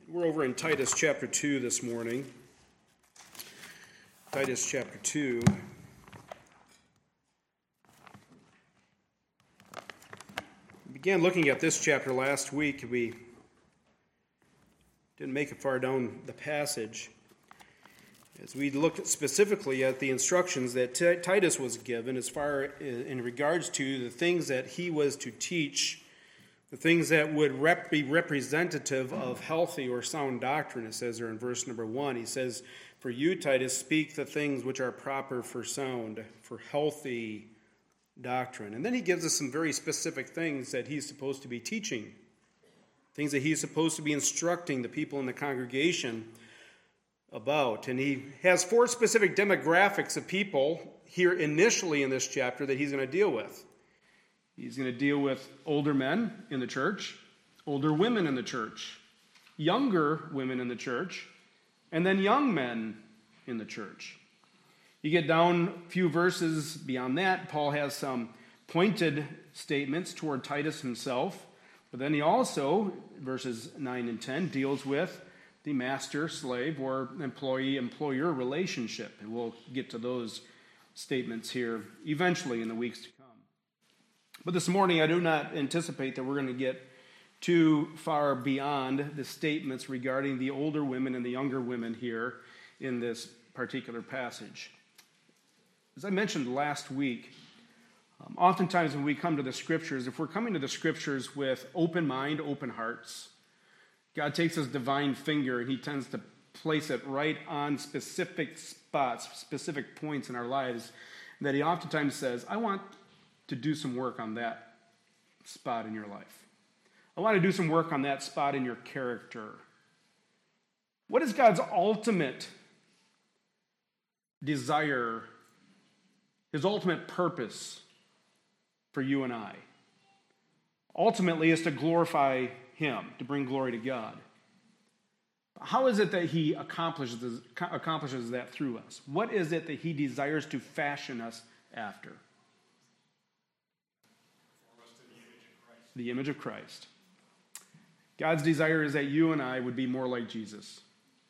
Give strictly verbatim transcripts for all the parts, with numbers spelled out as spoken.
We're over in Titus chapter two this morning. Titus chapter two. We began looking at this chapter last week. We didn't make it far down the passage. As we looked specifically at the instructions that T- Titus was given as far in regards to the things that he was to teach, the things that would rep- be representative of healthy or sound doctrine. It says there in verse number one, he says, "For you, Titus, speak the things which are proper for sound, for healthy doctrine." And then he gives us some very specific things that he's supposed to be teaching, things that he's supposed to be instructing the people in the congregation about. And he has four specific demographics of people here initially in this chapter that he's going to deal with. He's going to deal with older men in the church, older women in the church, younger women in the church, and then young men in the church. You get down a few verses beyond that, Paul has some pointed statements toward Titus himself, but then he also, verses nine and ten, deals with the master-slave or employee-employer relationship. And we'll get to those statements here eventually in the weeks to come. But this morning, I do not anticipate that we're going to get too far beyond the statements regarding the older women and the younger women here in this particular passage. As I mentioned last week, um, oftentimes when we come to the Scriptures, if we're coming to the Scriptures with open mind, open hearts, God takes his divine finger and he tends to place it right on specific spots, specific points in our lives that he oftentimes says, I want to do some work on that spot in your life. I want to do some work on that spot in your character. What is God's ultimate desire, his ultimate purpose for you and I? Ultimately is to glorify him, to bring glory to God. How is it that he accomplishes, accomplishes that through us? What is it that he desires to fashion us after? The image of Christ. God's desire is that you and I would be more like Jesus.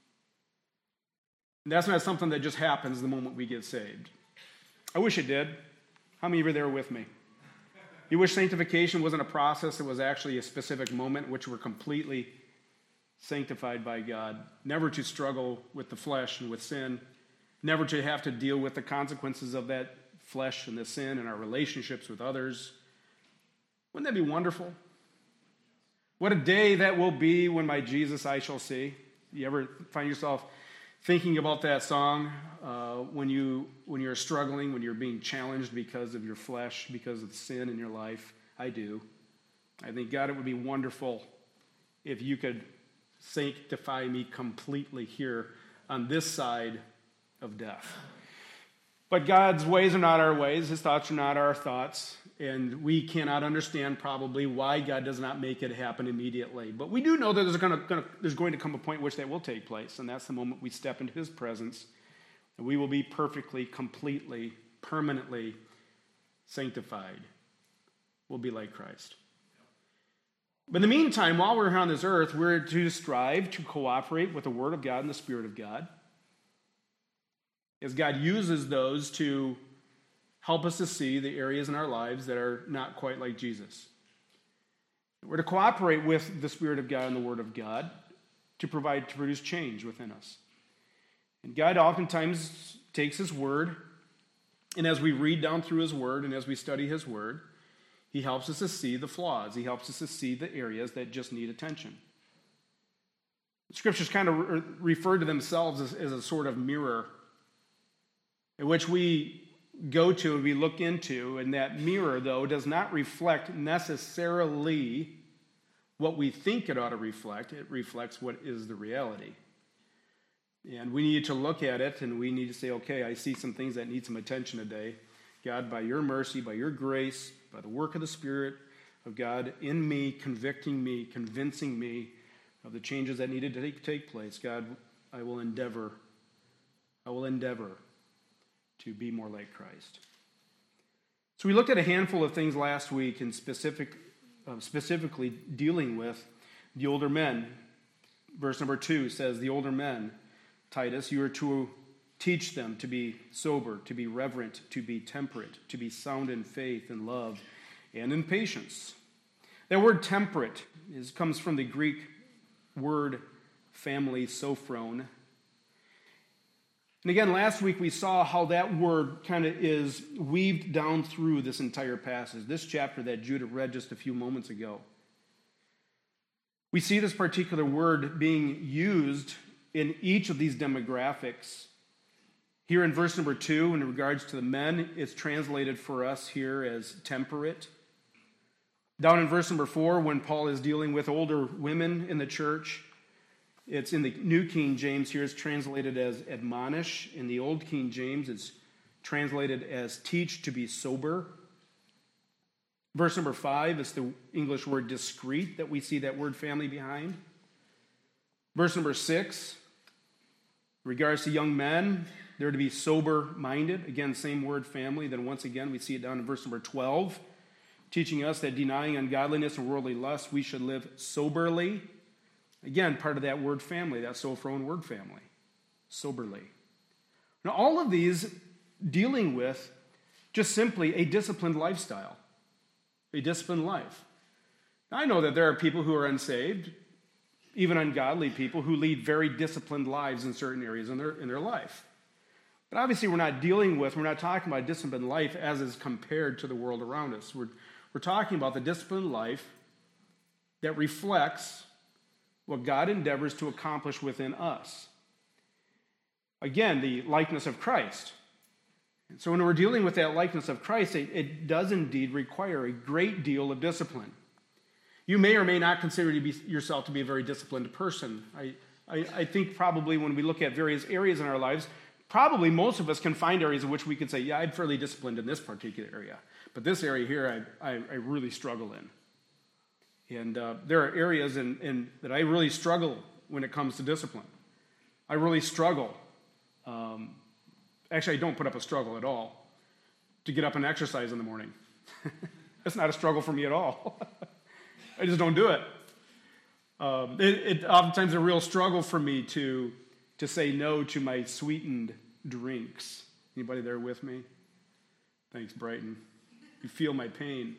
And that's not something that just happens the moment we get saved. I wish it did. How many of you are there with me? You wish sanctification wasn't a process, it was actually a specific moment in which we're completely sanctified by God, never to struggle with the flesh and with sin, never to have to deal with the consequences of that flesh and the sin in our relationships with others. Wouldn't that be wonderful? What a day that will be when my Jesus I shall see. You ever find yourself thinking about that song uh, when, you, when you're struggling, when you're being challenged because of your flesh, because of the sin in your life? I do. I think, God, it would be wonderful if you could sanctify me completely here on this side of death. But God's ways are not our ways. His thoughts are not our thoughts. And we cannot understand probably why God does not make it happen immediately. But we do know that there's going to, going to, there's going to come a point in which that will take place. And that's the moment we step into his presence. And we will be perfectly, completely, permanently sanctified. We'll be like Christ. But in the meantime, while we're here on this earth, we're to strive to cooperate with the Word of God and the Spirit of God, as God uses those to help us to see the areas in our lives that are not quite like Jesus. We're to cooperate with the Spirit of God and the Word of God to provide, to produce change within us. And God oftentimes takes his Word, and as we read down through his Word and as we study his Word, he helps us to see the flaws. He helps us to see the areas that just need attention. The Scriptures kind of re- refer to themselves as, as a sort of mirror in which we go to and we look into, and that mirror, though, does not reflect necessarily what we think it ought to reflect. It reflects what is the reality. And we need to look at it, and we need to say, okay, I see some things that need some attention today. God, by your mercy, by your grace, by the work of the Spirit of God in me, convicting me, convincing me of the changes that needed to take, take place, God, I will endeavor, I will endeavor to be more like Christ. So we looked at a handful of things last week, and specific, uh, specifically dealing with the older men. Verse number two says, the older men, Titus, you are to teach them to be sober, to be reverent, to be temperate, to be sound in faith and love, and in patience. That word temperate is, comes from the Greek word family, sophron. And again, last week we saw how that word kind of is weaved down through this entire passage, this chapter that Judah read just a few moments ago. We see this particular word being used in each of these demographics. Here in verse number two, in regards to the men, it's translated for us here as temperate. Down in verse number four, when Paul is dealing with older women in the church, it's in the New King James here, it's translated as admonish. In the Old King James, it's translated as teach to be sober. Verse number five is the English word discreet that we see that word family behind. Verse number six, in regards to young men, they're to be sober-minded. Again, same word family. Then once again, we see it down in verse number twelve, teaching us that denying ungodliness and worldly lust, we should live soberly. Again, part of that word family, that sophron word family, soberly. Now, all of these dealing with just simply a disciplined lifestyle, a disciplined life. Now, I know that there are people who are unsaved, even ungodly people, who lead very disciplined lives in certain areas in their, in their life. But obviously, we're not dealing with, we're not talking about disciplined life as is compared to the world around us. We're, we're talking about the disciplined life that reflects what God endeavors to accomplish within us. Again, the likeness of Christ. And so when we're dealing with that likeness of Christ, it, it does indeed require a great deal of discipline. You may or may not consider to be, yourself to be a very disciplined person. I, I, I think probably when we look at various areas in our lives, probably most of us can find areas in which we could say, yeah, I'm fairly disciplined in this particular area. But this area here, I, I, I really struggle in. And uh, there are areas in, in, that I really struggle when it comes to discipline. I really struggle. Um, actually, I don't put up a struggle at all to get up and exercise in the morning. That's not a struggle for me at all. I just don't do it. Um, it, it oftentimes a real struggle for me to, to say no to my sweetened drinks. Anybody there with me? Thanks, Brighton. You feel my pain.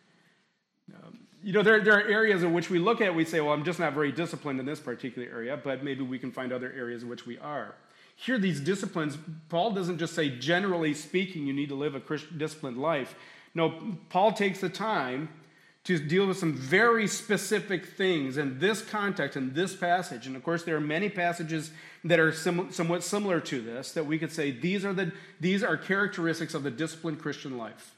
Um, you know, there, there are areas in which we look at, we say, well, I'm just not very disciplined in this particular area, but maybe we can find other areas in which we are. Here, these disciplines, Paul doesn't just say, generally speaking, you need to live a Christian disciplined life. No, Paul takes the time to deal with some very specific things in this context, in this passage. And of course, there are many passages that are sim- somewhat similar to this, that we could say, these are the these are characteristics of the disciplined Christian life.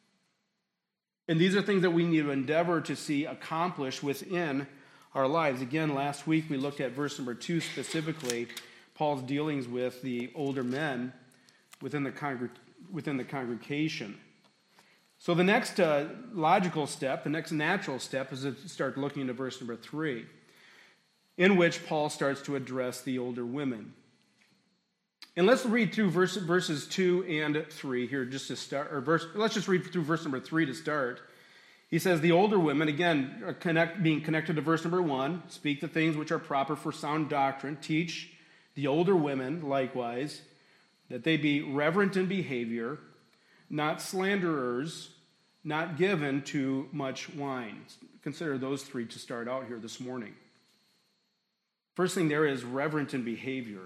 And these are things that we need to endeavor to see accomplished within our lives. Again, last week we looked at verse number two specifically, Paul's dealings with the older men within the, congreg- within the congregation. So the next uh, logical step, the next natural step, is to start looking at verse number three, in which Paul starts to address the older women. And let's read through verse, verses two and three here just to start, or verse, let's just read through verse number three to start. He says, the older women, again, are connect, being connected to verse number one, speak the things which are proper for sound doctrine, teach the older women, likewise, that they be reverent in behavior, not slanderers, not given to much wine. Consider those three to start out here this morning. First thing there is reverent in behavior.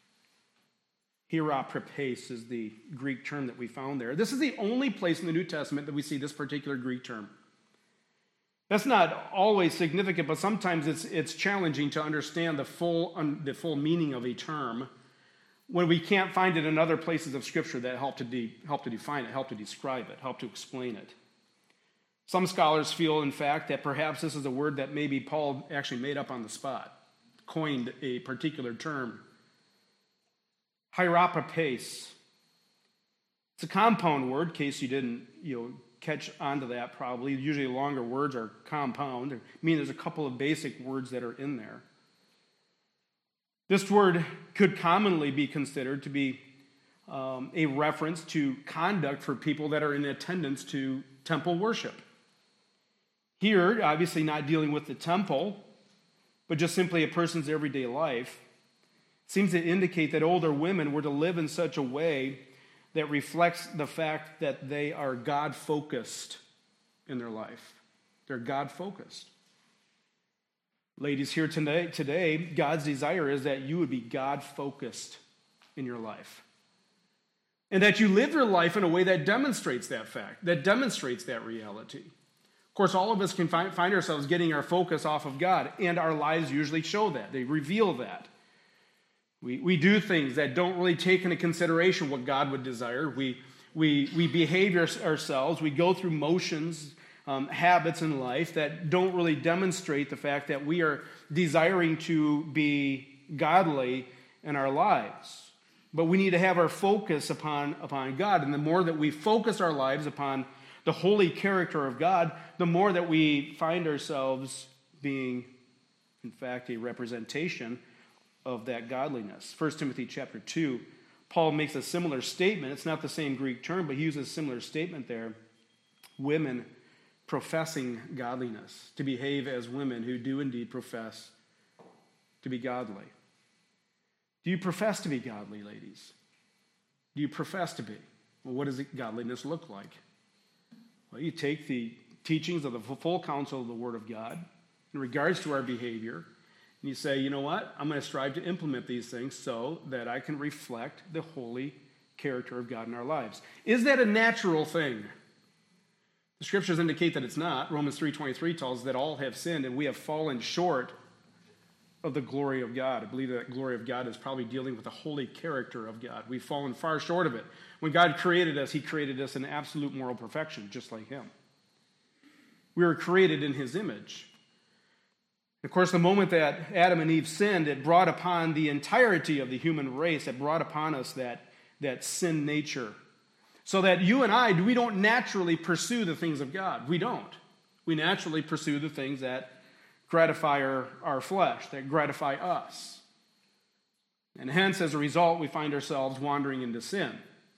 Hieroprepes is the Greek term that we found there. This is the only place in the New Testament that we see this particular Greek term. That's not always significant, but sometimes it's it's challenging to understand the full un, the full meaning of a term when we can't find it in other places of Scripture that help to de, help to define it, help to describe it, help to explain it. Some scholars feel, in fact, that perhaps this is a word that maybe Paul actually made up on the spot, coined a particular term. Hieroprepes. It's a compound word, in case you didn't, you know, catch onto that probably. Usually longer words are compound. I mean, there's a couple of basic words that are in there. This word could commonly be considered to be um, a reference to conduct for people that are in attendance to temple worship. Here, obviously not dealing with the temple, but just simply a person's everyday life, seems to indicate that older women were to live in such a way that reflects the fact that they are God-focused in their life. They're God-focused. Ladies, here today, today, God's desire is that you would be God-focused in your life. And that you live your life in a way that demonstrates that fact, that demonstrates that reality. Of course, all of us can find, find ourselves getting our focus off of God, and our lives usually show that. They reveal that. We, we do things that don't really take into consideration what God would desire. We, we, we behave our, ourselves. We go through motions, um, habits in life that don't really demonstrate the fact that we are desiring to be godly in our lives. But we need to have our focus upon, upon God. And the more that we focus our lives upon the holy character of God, the more that we find ourselves being, in fact, a representation of that godliness. First Timothy chapter two, Paul makes a similar statement. It's not the same Greek term, but he uses a similar statement there. Women professing godliness, to behave as women who do indeed profess to be godly. Do you profess to be godly, ladies? Do you profess to be? Well, what does godliness look like? Well, you take the teachings of the full counsel of the Word of God in regards to our behavior, and you say, you know what? I'm going to strive to implement these things so that I can reflect the holy character of God in our lives. Is that a natural thing? The Scriptures indicate that it's not. Romans three twenty-three tells us that all have sinned and we have fallen short of the glory of God. I believe that glory of God is probably dealing with the holy character of God. We've fallen far short of it. When God created us, He created us in absolute moral perfection, just like Him. We were created in His image. Of course, the moment that Adam and Eve sinned, it brought upon the entirety of the human race. It brought upon us that, that sin nature. So that you and I, we don't naturally pursue the things of God. We don't. We naturally pursue the things that gratify our, our flesh, that gratify us. And hence, as a result, we find ourselves wandering into sin.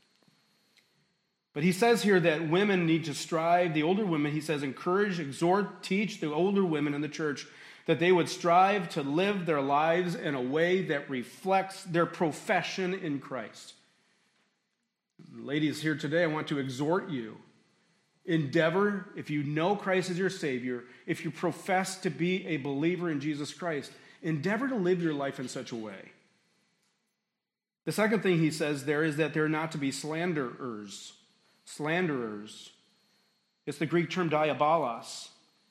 But he says here that women need to strive, the older women, he says, encourage, exhort, teach the older women in the church that they would strive to live their lives in a way that reflects their profession in Christ. Ladies, here today, I want to exhort you. Endeavor, if you know Christ as your Savior, if you profess to be a believer in Jesus Christ, endeavor to live your life in such a way. The second thing he says there is that they're not to be slanderers. Slanderers. It's the Greek term diabolos.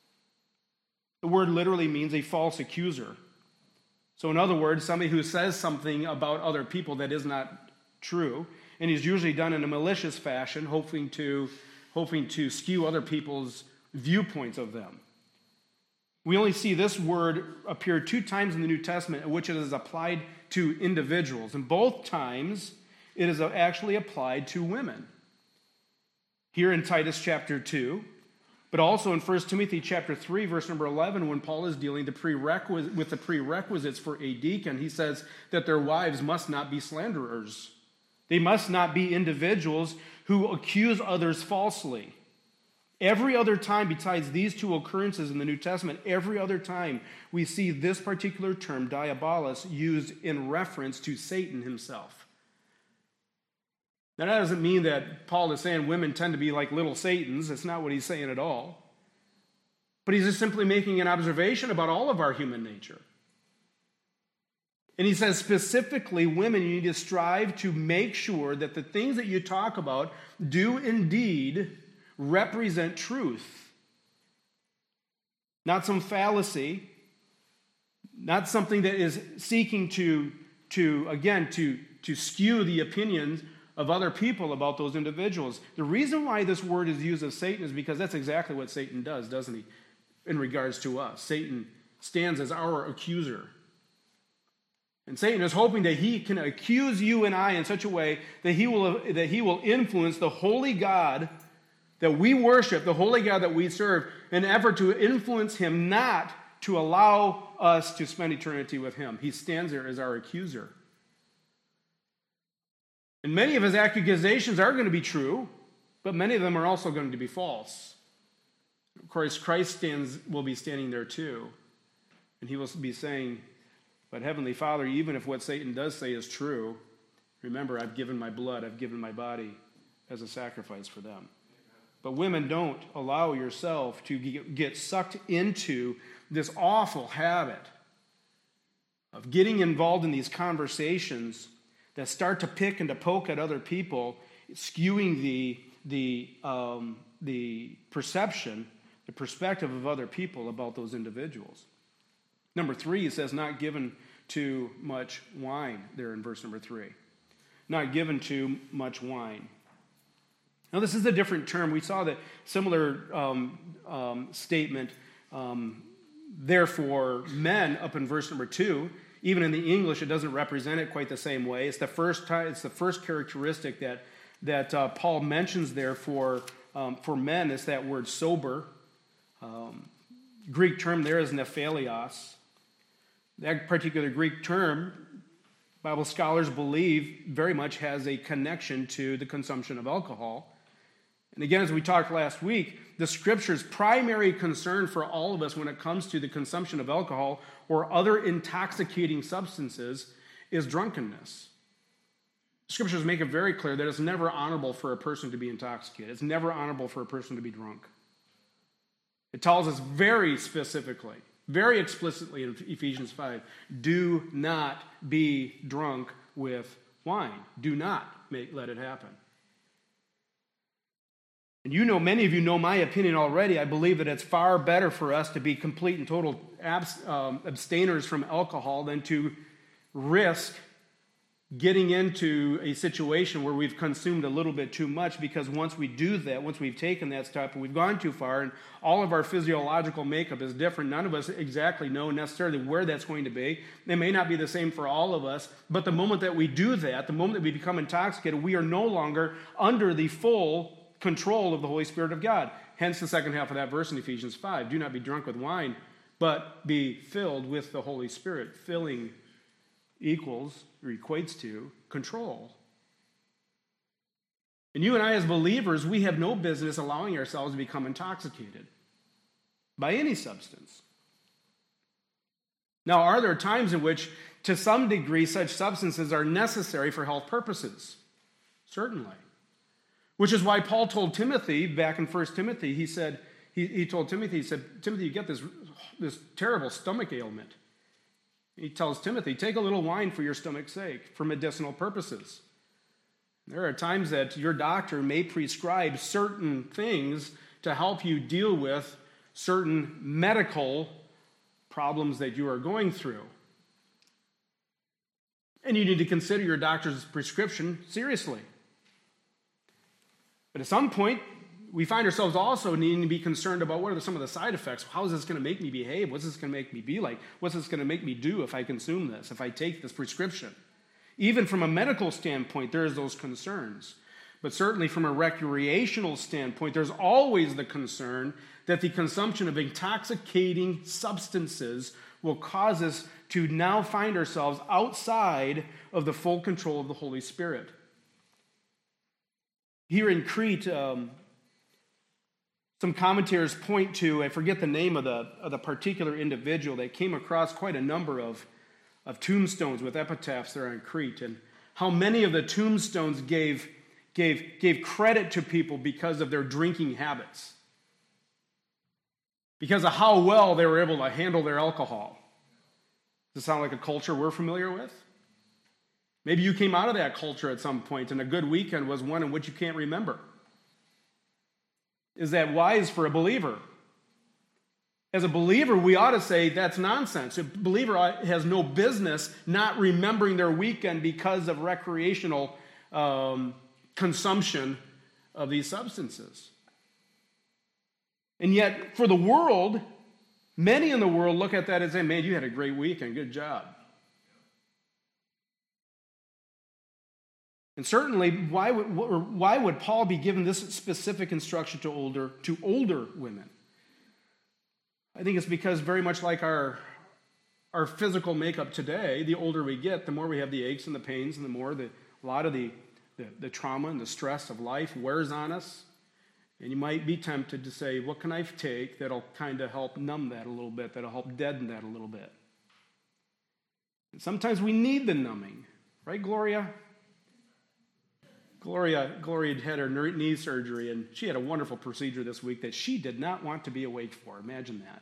The word literally means a false accuser. So in other words, somebody who says something about other people that is not true, and is usually done in a malicious fashion, hoping to hoping to skew other people's viewpoints of them. We only see this word appear two times in the New Testament in which it is applied to individuals. And both times, it is actually applied to women. Here in Titus chapter two, but also in First Timothy chapter three, verse number eleven, when Paul is dealing the prerequis- with the prerequisites for a deacon, he says that their wives must not be slanderers. They must not be individuals who accuse others falsely. Every other time besides these two occurrences in the New Testament, every other time we see this particular term, diabolos, used in reference to Satan himself. Now, that doesn't mean that Paul is saying women tend to be like little Satans. That's not what he's saying at all. But he's just simply making an observation about all of our human nature. And he says specifically, women, you need to strive to make sure that the things that you talk about do indeed represent truth. Not some fallacy, not something that is seeking to, to again, to, to skew the opinions of other people about those individuals. The reason why this word is used of Satan is because that's exactly what Satan does, doesn't he? In regards to us. Satan stands as our accuser. And Satan is hoping that he can accuse you and I in such a way that he will, that he will influence the holy God that we worship, the holy God that we serve, in an effort to influence him not to allow us to spend eternity with him. He stands there as our accuser. And many of his accusations are going to be true, but many of them are also going to be false. Of course, Christ stands, will be standing there too. And And he will be saying, but Heavenly Father, even if what Satan does say is true, remember, I've given my blood, I've given my body as a sacrifice for them. But women, don't allow yourself to get sucked into this awful habit of getting involved in these conversations that start to pick and to poke at other people, skewing the, the, um, the perception, the perspective of other people about those individuals. Number three, it says not given to much wine there in verse number three. Not given to much wine. Now, this is a different term. We saw the similar um, um, statement um, there for men up in verse number two. Even in the English, it doesn't represent it quite the same way. It's the first time. It's the first characteristic that that uh, Paul mentions there for um, for men. Is that word sober? Um, Greek term there is nephalios. That particular Greek term, Bible scholars believe, very much has a connection to the consumption of alcohol. And again, as we talked last week, the Scripture's primary concern for all of us when it comes to the consumption of alcohol or other intoxicating substances is drunkenness. Scriptures make it very clear that it's never honorable for a person to be intoxicated. It's never honorable for a person to be drunk. It tells us very specifically, very explicitly in Ephesians five, do not be drunk with wine. Do not make, let it happen. And you know, many of you know my opinion already. I believe that it's far better for us to be complete and total abs, um, abstainers from alcohol than to risk getting into a situation where we've consumed a little bit too much, because once we do that, once we've taken that step and we've gone too far and all of our physiological makeup is different, none of us exactly know necessarily where that's going to be. It may not be the same for all of us, but the moment that we do that, the moment that we become intoxicated, we are no longer under the full control of the Holy Spirit of God. Hence the second half of that verse in Ephesians five. Do not be drunk with wine, but be filled with the Holy Spirit. Filling equals or equates to control. And you and I as believers, we have no business allowing ourselves to become intoxicated by any substance. Now, are there times in which, to some degree, such substances are necessary for health purposes? Certainly. Which is why Paul told Timothy, back in First Timothy, he said, he, he told Timothy, he said, Timothy, you get this, this terrible stomach ailment. He tells Timothy, take a little wine for your stomach's sake, for medicinal purposes. There are times that your doctor may prescribe certain things to help you deal with certain medical problems that you are going through. And you need to consider your doctor's prescription seriously. But at some point, we find ourselves also needing to be concerned about what are some of the side effects. How is this going to make me behave? What's this going to make me be like? What's this going to make me do if I consume this, if I take this prescription? Even from a medical standpoint, there's those concerns. But certainly from a recreational standpoint, there's always the concern that the consumption of intoxicating substances will cause us to now find ourselves outside of the full control of the Holy Spirit. Here in Crete, um, some commentators point to, I forget the name of the, of the particular individual that came across quite a number of, of tombstones with epitaphs there on Crete, and how many of the tombstones gave, gave, gave credit to people because of their drinking habits, because of how well they were able to handle their alcohol. Does it sound like a culture we're familiar with? Maybe you came out of that culture at some point, and a good weekend was one in which you can't remember. Is that wise for a believer? As a believer, we ought to say that's nonsense. A believer has no business not remembering their weekend because of recreational um, consumption of these substances. And yet, for the world, many in the world look at that and say, man, you had a great weekend, good job. And certainly, why would, why would Paul be given this specific instruction to older, to older women? I think it's because very much like our, our physical makeup today, the older we get, the more we have the aches and the pains, and the more the, a lot of the, the, the trauma and the stress of life wears on us. And you might be tempted to say, what can I take that'll kind of help numb that a little bit, that'll help deaden that a little bit? And sometimes we need the numbing. Right, Gloria? Gloria, Gloria had her knee surgery, and she had a wonderful procedure this week that she did not want to be awake for. Imagine that.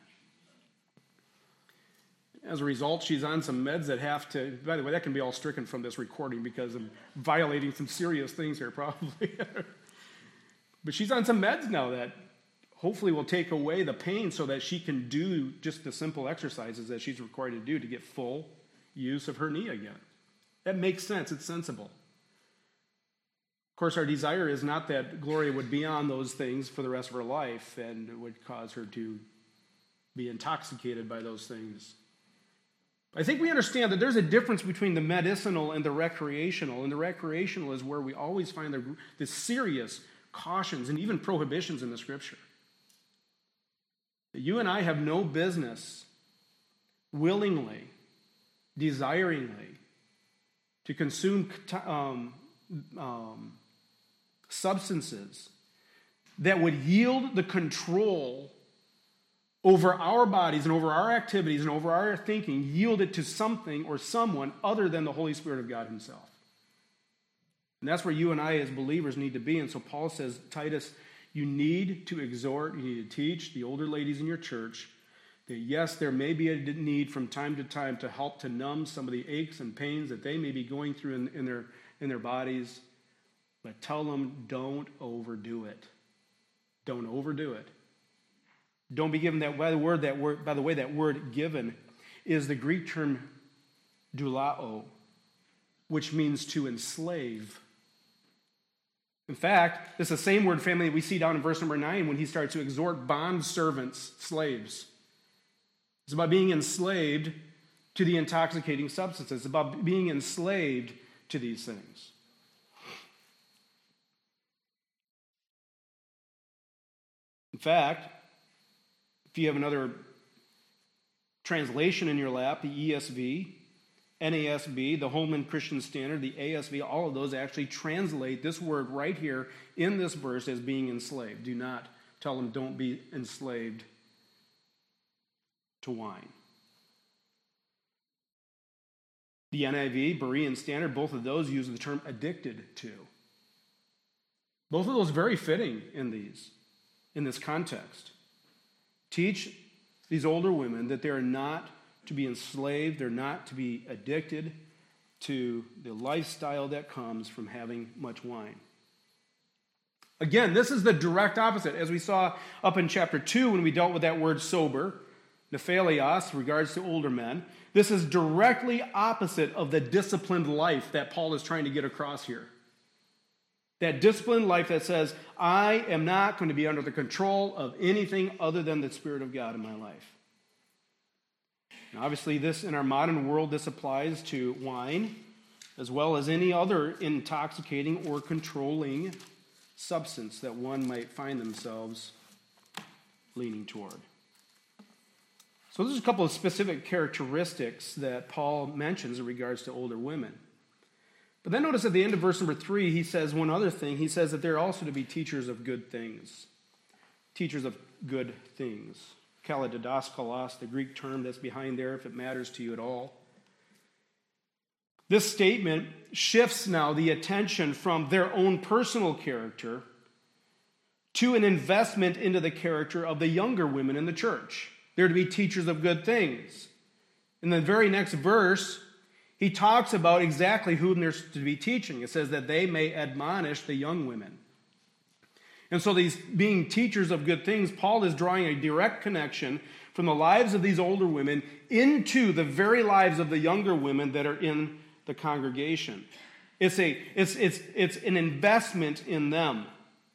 As a result, she's on some meds that have to, by the way, that can be all stricken from this recording because I'm violating some serious things here probably. But she's on some meds now that hopefully will take away the pain so that she can do just the simple exercises that she's required to do to get full use of her knee again. That makes sense. It's sensible. Of course, our desire is not that Gloria would be on those things for the rest of her life and it would cause her to be intoxicated by those things. I think we understand that there's a difference between the medicinal and the recreational, and the recreational is where we always find the, the serious cautions and even prohibitions in the Scripture. You and I have no business willingly, desiringly, to consume um, um, substances that would yield the control over our bodies and over our activities and over our thinking, yield it to something or someone other than the Holy Spirit of God himself. And that's where you and I as believers need to be. And so Paul says, Titus, you need to exhort, you need to teach the older ladies in your church that yes, there may be a need from time to time to help to numb some of the aches and pains that they may be going through in, in their in their bodies, but tell them don't overdo it. Don't overdo it. Don't be given that by the word that word by the way that word given is the Greek term doulao, which means to enslave. In fact, it's the same word family we see down in verse number nine when he starts to exhort bond servants, slaves. It's about being enslaved to the intoxicating substances. It's about being enslaved to these things. In fact, if you have another translation in your lap, the E S V, N A S B, the Holman Christian Standard, the A S V, all of those actually translate this word right here in this verse as being enslaved. Do not tell them don't be enslaved to wine. The N I V, Berean Standard, both of those use the term addicted to. Both of those very fitting in these, in this context. Teach these older women that they are not to be enslaved, they're not to be addicted to the lifestyle that comes from having much wine. Again, this is the direct opposite, as we saw up in chapter two when we dealt with that word sober, nephalios, regards to older men. This is directly opposite of the disciplined life that Paul is trying to get across here. That disciplined life that says, I am not going to be under the control of anything other than the Spirit of God in my life. Now, obviously, this in our modern world, this applies to wine as well as any other intoxicating or controlling substance that one might find themselves leaning toward. So there's a couple of specific characteristics that Paul mentions in regards to older women. But then notice at the end of verse number three, he says one other thing. He says that they're also to be teachers of good things. Teachers of good things. Kalididaskalos, the Greek term that's behind there, if it matters to you at all. This statement shifts now the attention from their own personal character to an investment into the character of the younger women in the church. They're to be teachers of good things. In the very next verse, he talks about exactly whom they're to be teaching. It says that they may admonish the young women. And so these being teachers of good things, Paul is drawing a direct connection from the lives of these older women into the very lives of the younger women that are in the congregation. It's a it's it's it's an investment in them.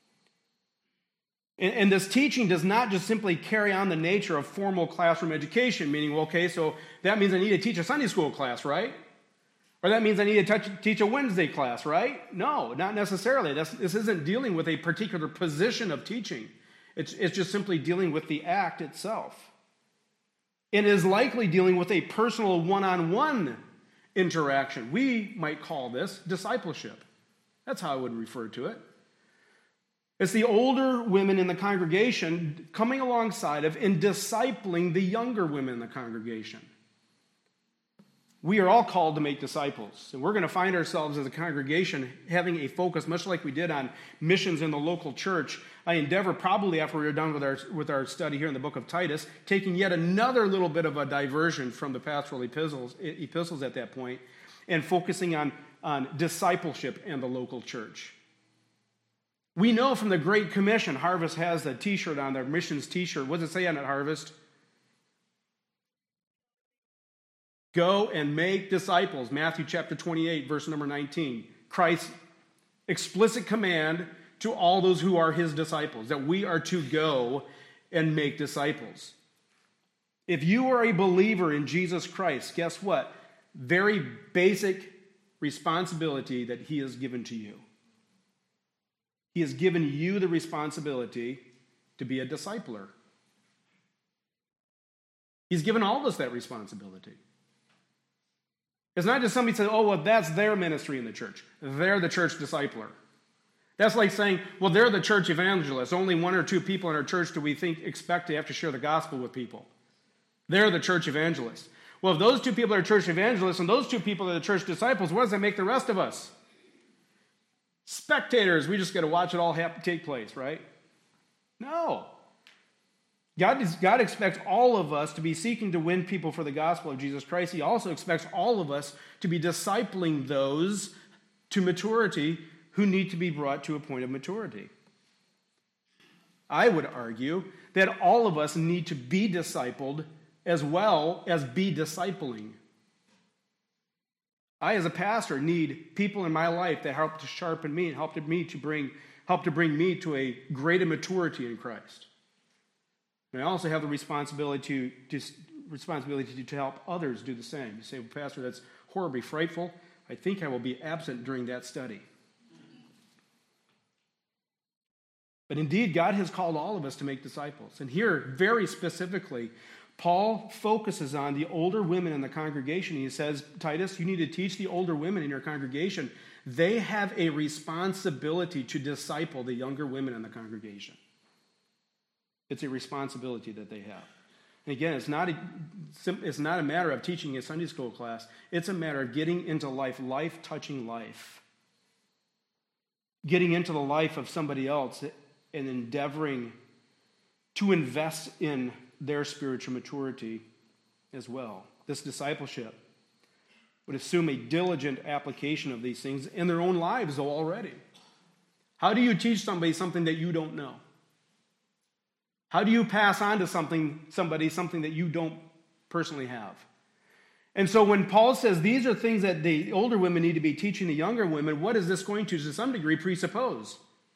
And, and this teaching does not just simply carry on the nature of formal classroom education, meaning, well, okay, so that means I need to teach a Sunday school class, right? Or that means I need to touch, teach a Wednesday class, right? No, not necessarily. That's, this isn't dealing with a particular position of teaching. It's, it's just simply dealing with the act itself. It is likely dealing with a personal one-on-one interaction. We might call this discipleship. That's how I would refer to it. It's the older women in the congregation coming alongside of and discipling the younger women in the congregation. We are all called to make disciples, and we're going to find ourselves as a congregation having a focus, much like we did on missions in the local church. I endeavor, probably after we're done with our, with our study here in the book of Titus, taking yet another little bit of a diversion from the pastoral epistles, epistles at that point, and focusing on, on discipleship and the local church. We know from the Great Commission, Harvest has a t-shirt on their missions t-shirt. What does it say on it, Harvest? Go and make disciples. Matthew chapter twenty-eight, verse number nineteen. Christ's explicit command to all those who are his disciples, that we are to go and make disciples. If you are a believer in Jesus Christ, guess what? Very basic responsibility that he has given to you. He has given you the responsibility to be a discipler. He's given all of us that responsibility. It's not just somebody says, oh, well, that's their ministry in the church. They're the church discipler. That's like saying, well, they're the church evangelists. Only one or two people in our church do we think expect to have to share the gospel with people. They're the church evangelists. Well, if those two people are church evangelists and those two people are the church disciples, what does that make the rest of us? Spectators. We just got to watch it all happen, take place, right? No. God, is, God expects all of us to be seeking to win people for the gospel of Jesus Christ. He also expects all of us to be discipling those to maturity who need to be brought to a point of maturity. I would argue that all of us need to be discipled as well as be discipling. I, as a pastor, need people in my life that help to sharpen me and help to me to bring help to bring me to a greater maturity in Christ. And I also have the responsibility to, to responsibility to help others do the same. You say, well, Pastor, that's horribly frightful. I think I will be absent during that study. But indeed, God has called all of us to make disciples. And here, very specifically, Paul focuses on the older women in the congregation. He says, Titus, you need to teach the older women in your congregation. They have a responsibility to disciple the younger women in the congregation. It's a responsibility that they have. And again, it's not a, it's not a matter of teaching a Sunday school class. It's a matter of getting into life, life-touching life. Getting into the life of somebody else and endeavoring to invest in their spiritual maturity as well. This discipleship would assume a diligent application of these things in their own lives, though, already. How do you teach somebody something that you don't know? How do you pass on to something, somebody something that you don't personally have? And so when Paul says these are things that the older women need to be teaching the younger women, what is this going to, to some degree, presuppose?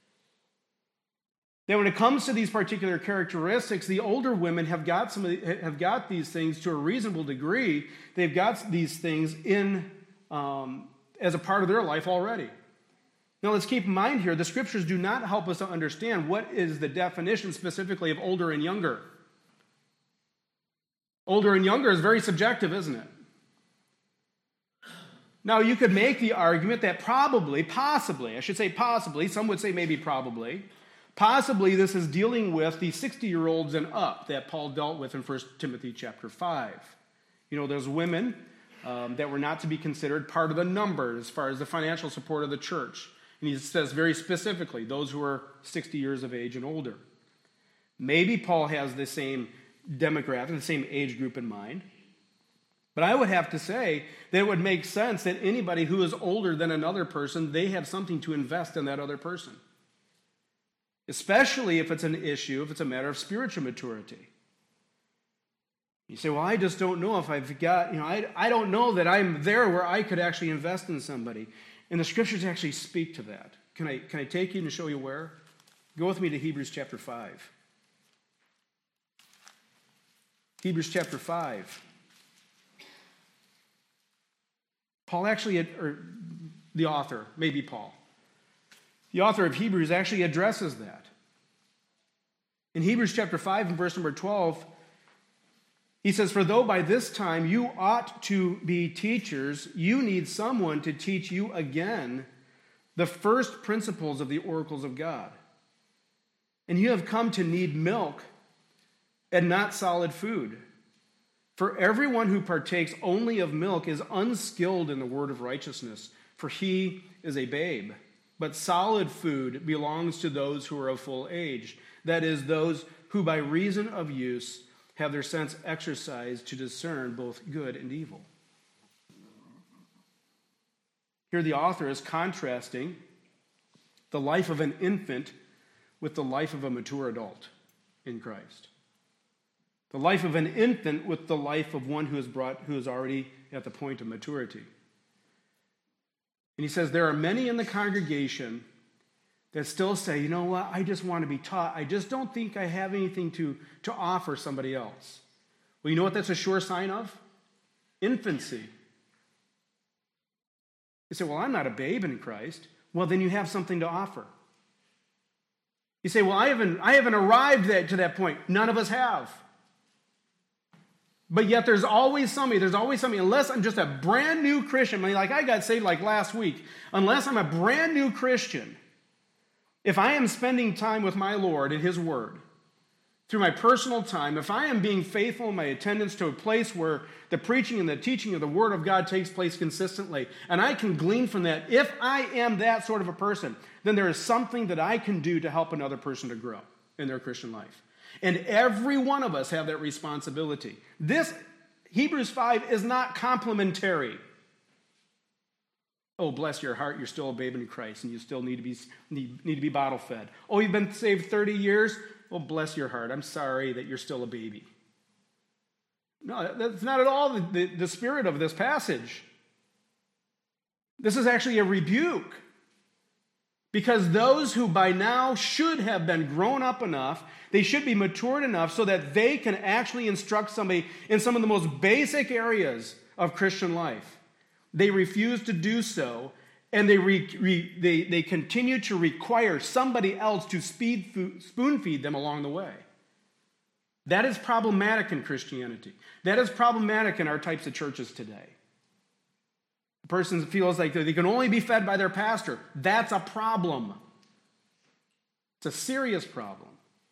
That when it comes to these particular characteristics, the older women have got some of the, have got these things to a reasonable degree. They've got these things in um, as a part of their life already. Now, let's keep in mind here, the scriptures do not help us to understand what is the definition specifically of older and younger. Older and younger is very subjective, isn't it? Now, you could make the argument that probably, possibly, I should say possibly, some would say maybe probably, possibly this is dealing with the sixty-year-olds and up that Paul dealt with in First Timothy chapter five. You know, those women um, that were not to be considered part of the number as far as the financial support of the church. And he says very specifically, those who are sixty years of age and older. Maybe Paul has the same demographic, the same age group in mind. But I would have to say that it would make sense that anybody who is older than another person, they have something to invest in that other person. Especially if it's an issue, if it's a matter of spiritual maturity. You say, well, I just don't know if I've got, you know, I, I don't know that I'm there where I could actually invest in somebody. And the scriptures actually speak to that. Can I, can I take you and show you where? Go with me to Hebrews chapter five. Hebrews chapter five. Paul actually, or the author, maybe Paul. The author of Hebrews actually addresses that. In Hebrews chapter five and verse number twelve, he says, for though by this time you ought to be teachers, you need someone to teach you again the first principles of the oracles of God. And you have come to need milk and not solid food. For everyone who partakes only of milk is unskilled in the word of righteousness, for he is a babe. But solid food belongs to those who are of full age, that is, those who by reason of use have their sense exercised to discern both good and evil. Here the author is contrasting the life of an infant with the life of a mature adult in Christ. The life of an infant with the life of one who is brought, who is already at the point of maturity. And he says, there are many in the congregation that still say, you know what, I just want to be taught. I just don't think I have anything to, to offer somebody else. Well, you know what that's a sure sign of? Infancy. You say, well, I'm not a babe in Christ. Well, then you have something to offer. You say, well, I haven't, I haven't arrived that, to that point. None of us have. But yet there's always somebody, there's always somebody, unless I'm just a brand new Christian, I mean, like I got saved like last week, unless I'm a brand new Christian, if I am spending time with my Lord in His Word, through my personal time, if I am being faithful in my attendance to a place where the preaching and the teaching of the Word of God takes place consistently, and I can glean from that, if I am that sort of a person, then there is something that I can do to help another person to grow in their Christian life. And every one of us have that responsibility. This, Hebrews five, is not complimentary. Oh, bless your heart, you're still a babe in Christ, and you still need to be, need, need to be bottle fed. Oh, you've been saved thirty years? Well, bless your heart, I'm sorry that you're still a baby. No, that's not at all the, the, the spirit of this passage. This is actually a rebuke. Because those who by now should have been grown up enough, they should be matured enough so that they can actually instruct somebody in some of the most basic areas of Christian life. They refuse to do so, and they, re, re, they, they continue to require somebody else to speed food, spoon feed them along the way. That is problematic in Christianity. That is problematic in our types of churches today. A person feels like they can only be fed by their pastor. That's a problem. It's a serious problem.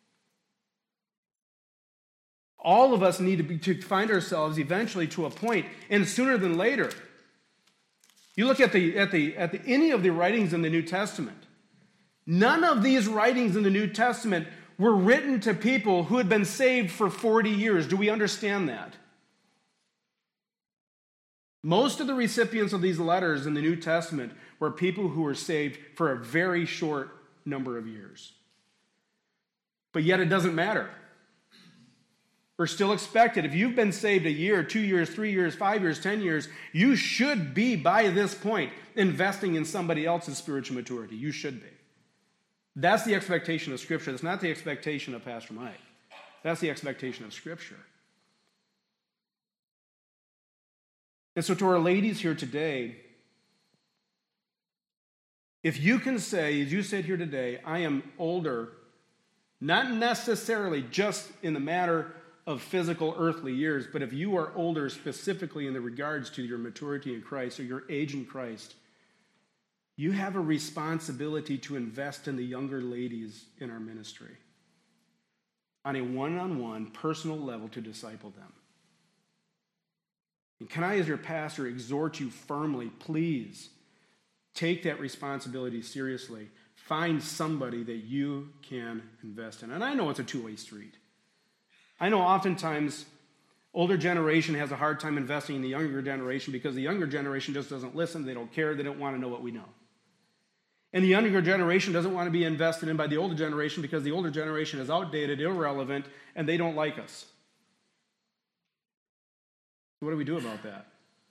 All of us need to, be, to find ourselves eventually to a point, and sooner than later. You look at the at the at the any of the writings in the New Testament. None of these writings in the New Testament were written to people who had been saved for forty years. Do we understand that? Most of the recipients of these letters in the New Testament were people who were saved for a very short number of years. But yet it doesn't matter. We're still expected. If you've been saved a year, two years, three years, five years, ten years, you should be, by this point, investing in somebody else's spiritual maturity. You should be. That's the expectation of Scripture. That's not the expectation of Pastor Mike. That's the expectation of Scripture. And so to our ladies here today, if you can say, as you sit here today, I am older, not necessarily just in the matter of physical earthly years, but if you are older specifically in the regards to your maturity in Christ or your age in Christ, you have a responsibility to invest in the younger ladies in our ministry on a one-on-one personal level to disciple them. And can I, as your pastor, exhort you firmly, please take that responsibility seriously. Find somebody that you can invest in. And I know it's a two-way street. I know oftentimes older generation has a hard time investing in the younger generation because the younger generation just doesn't listen, they don't care, they don't want to know what we know. And the younger generation doesn't want to be invested in by the older generation because the older generation is outdated, irrelevant, and they don't like us. What do we do about that?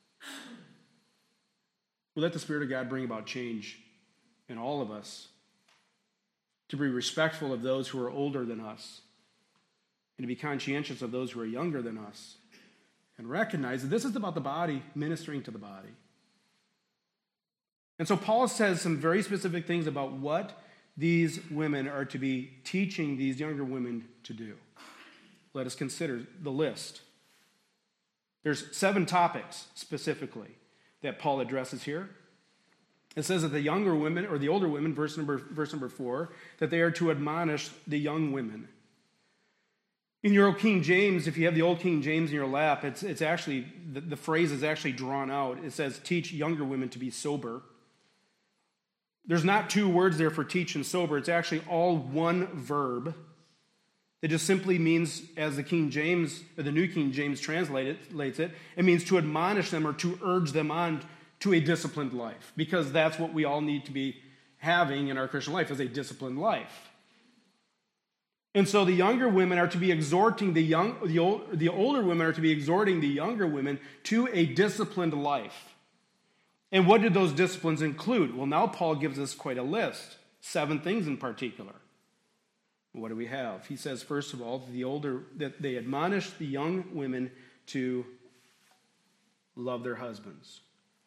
We let the Spirit of God bring about change in all of us to be respectful of those who are older than us and to be conscientious of those who are younger than us and recognize that this is about the body ministering to the body. And so Paul says some very specific things about what these women are to be teaching these younger women to do. Let us consider the list. There's seven topics specifically that Paul addresses here. It says that the younger women, or the older women, verse number, verse number four, that they are to admonish the young women. In your old King James, if you have the old King James in your lap, it's, it's actually, the, the phrase is actually drawn out. It says, teach younger women to be sober. There's not two words there for teach and sober. It's actually all one verb. It just simply means, as the King James, or the New King James translates it, it means to admonish them or to urge them on to a disciplined life, because that's what we all need to be having in our Christian life, is a disciplined life. And so the younger women are to be exhorting the young, the, old, the older women are to be exhorting the younger women to a disciplined life. And what did those disciplines include? Well, now Paul gives us quite a list, seven things in particular. What do we have? He says, first of all, the older that they admonish the young women to love their husbands.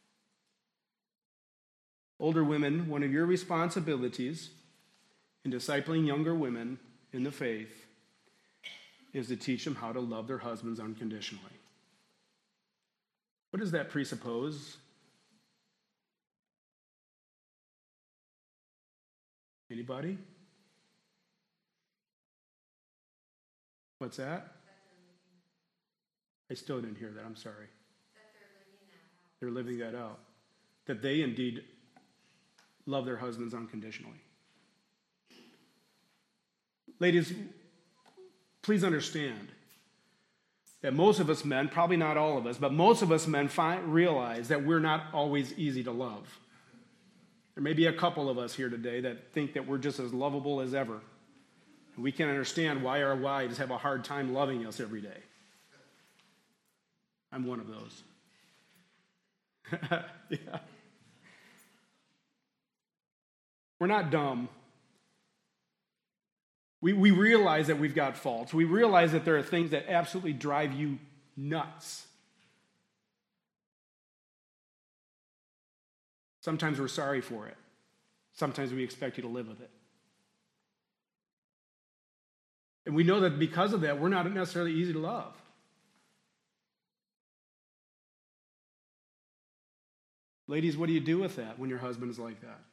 Older women, one of your responsibilities in discipling younger women in the faith is to teach them how to love their husbands unconditionally. What does that presuppose? Anybody? What's that? I still didn't hear that. I'm sorry. They're living that out. That they indeed love their husbands unconditionally. Ladies, please understand that most of us men, probably not all of us, but most of us men find, realize that we're not always easy to love. There may be a couple of us here today that think that we're just as lovable as ever. And we can't understand why our wives have a hard time loving us every day. I'm one of those. Yeah. We're not dumb. We, we realize that we've got faults. We realize that there are things that absolutely drive you nuts. Sometimes we're sorry for it. Sometimes we expect you to live with it. And we know that because of that, we're not necessarily easy to love. Ladies, what do you do with that when your husband is like that?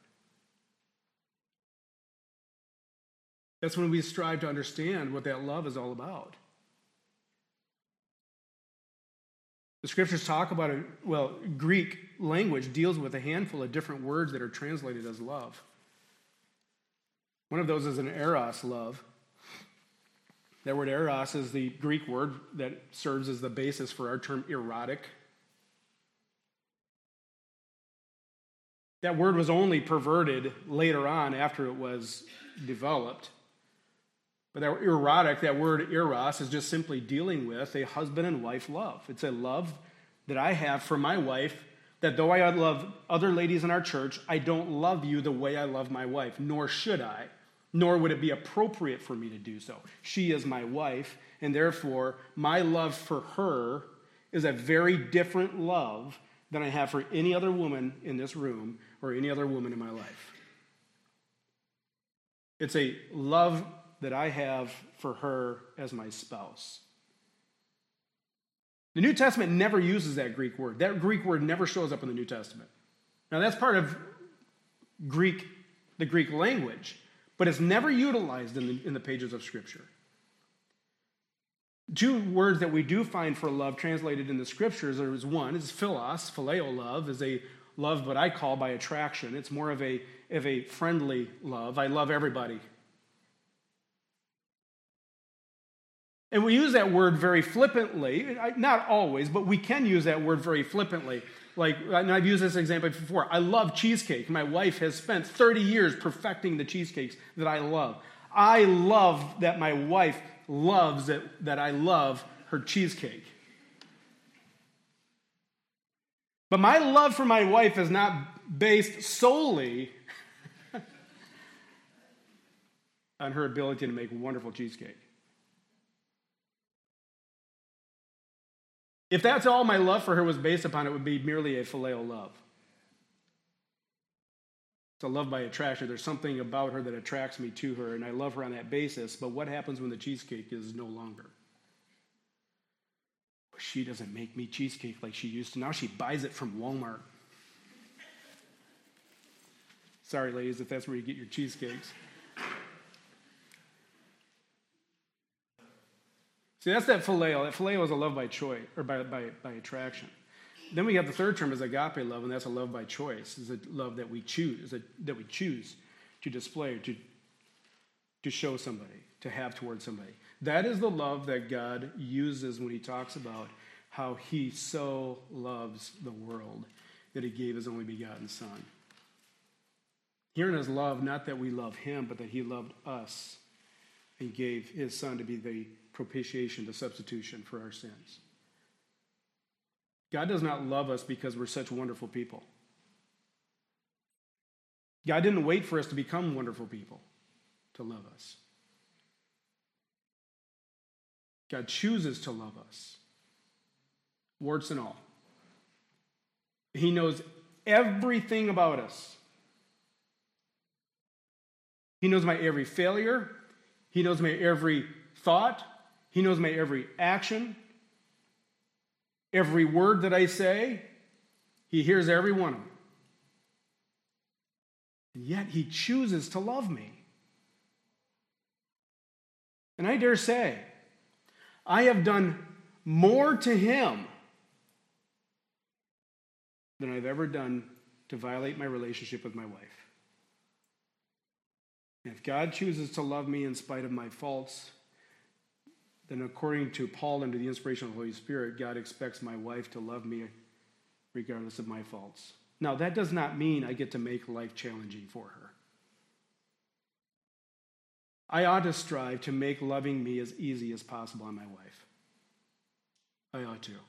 That's when we strive to understand what that love is all about. The scriptures talk about it, well, Greek language deals with a handful of different words that are translated as love. One of those is an eros love. That word eros is the Greek word that serves as the basis for our term erotic. That word was only perverted later on after it was developed. But that erotic, that word eros, is just simply dealing with a husband and wife love. It's a love that I have for my wife, that though I love other ladies in our church, I don't love you the way I love my wife, nor should I, nor would it be appropriate for me to do so. She is my wife, and therefore my love for her is a very different love than I have for any other woman in this room or any other woman in my life. It's a love that I have for her as my spouse. The New Testament never uses that Greek word. That Greek word never shows up in the New Testament. Now, that's part of Greek, the Greek language, but it's never utilized in the, in the pages of Scripture. Two words that we do find for love translated in the Scriptures is one, is philos, phileo love, is a love what I call by attraction. It's more of a, of a friendly love. I love everybody. And we use that word very flippantly, not always, but we can use that word very flippantly. Like, and I've used this example before. I love cheesecake. My wife has spent thirty years perfecting the cheesecakes that I love. I love that my wife loves that, that I love her cheesecake. But my love for my wife is not based solely on her ability to make wonderful cheesecake. If that's all my love for her was based upon, it would be merely a phileo love. It's a love by attraction. There's something about her that attracts me to her, and I love her on that basis. But what happens when the cheesecake is no longer? She doesn't make me cheesecake like she used to. Now she buys it from Walmart. Sorry, ladies, if that's where you get your cheesecakes. See, that's that phileo. That phileo is a love by choice, or by, by, by attraction. Then we have the third term is agape love, and that's a love by choice. It's a love that we choose, is a, that we choose to display, to, to show somebody, to have towards somebody. That is the love that God uses when he talks about how he so loves the world that he gave his only begotten Son. Herein is love, not that we love him, but that he loved us and gave his Son to be the propitiation, the substitution for our sins. God does not love us because we're such wonderful people. God didn't wait for us to become wonderful people to love us. God chooses to love us, warts and all. He knows everything about us. He knows my every failure. He knows my every thought. He knows my every action. Every word that I say, he hears every one of them. And yet he chooses to love me. And I dare say, I have done more to him than I've ever done to violate my relationship with my wife. And if God chooses to love me in spite of my faults, then according to Paul, under the inspiration of the Holy Spirit, God expects my wife to love me regardless of my faults. Now, that does not mean I get to make life challenging for her. I ought to strive to make loving me as easy as possible on my wife. I ought to.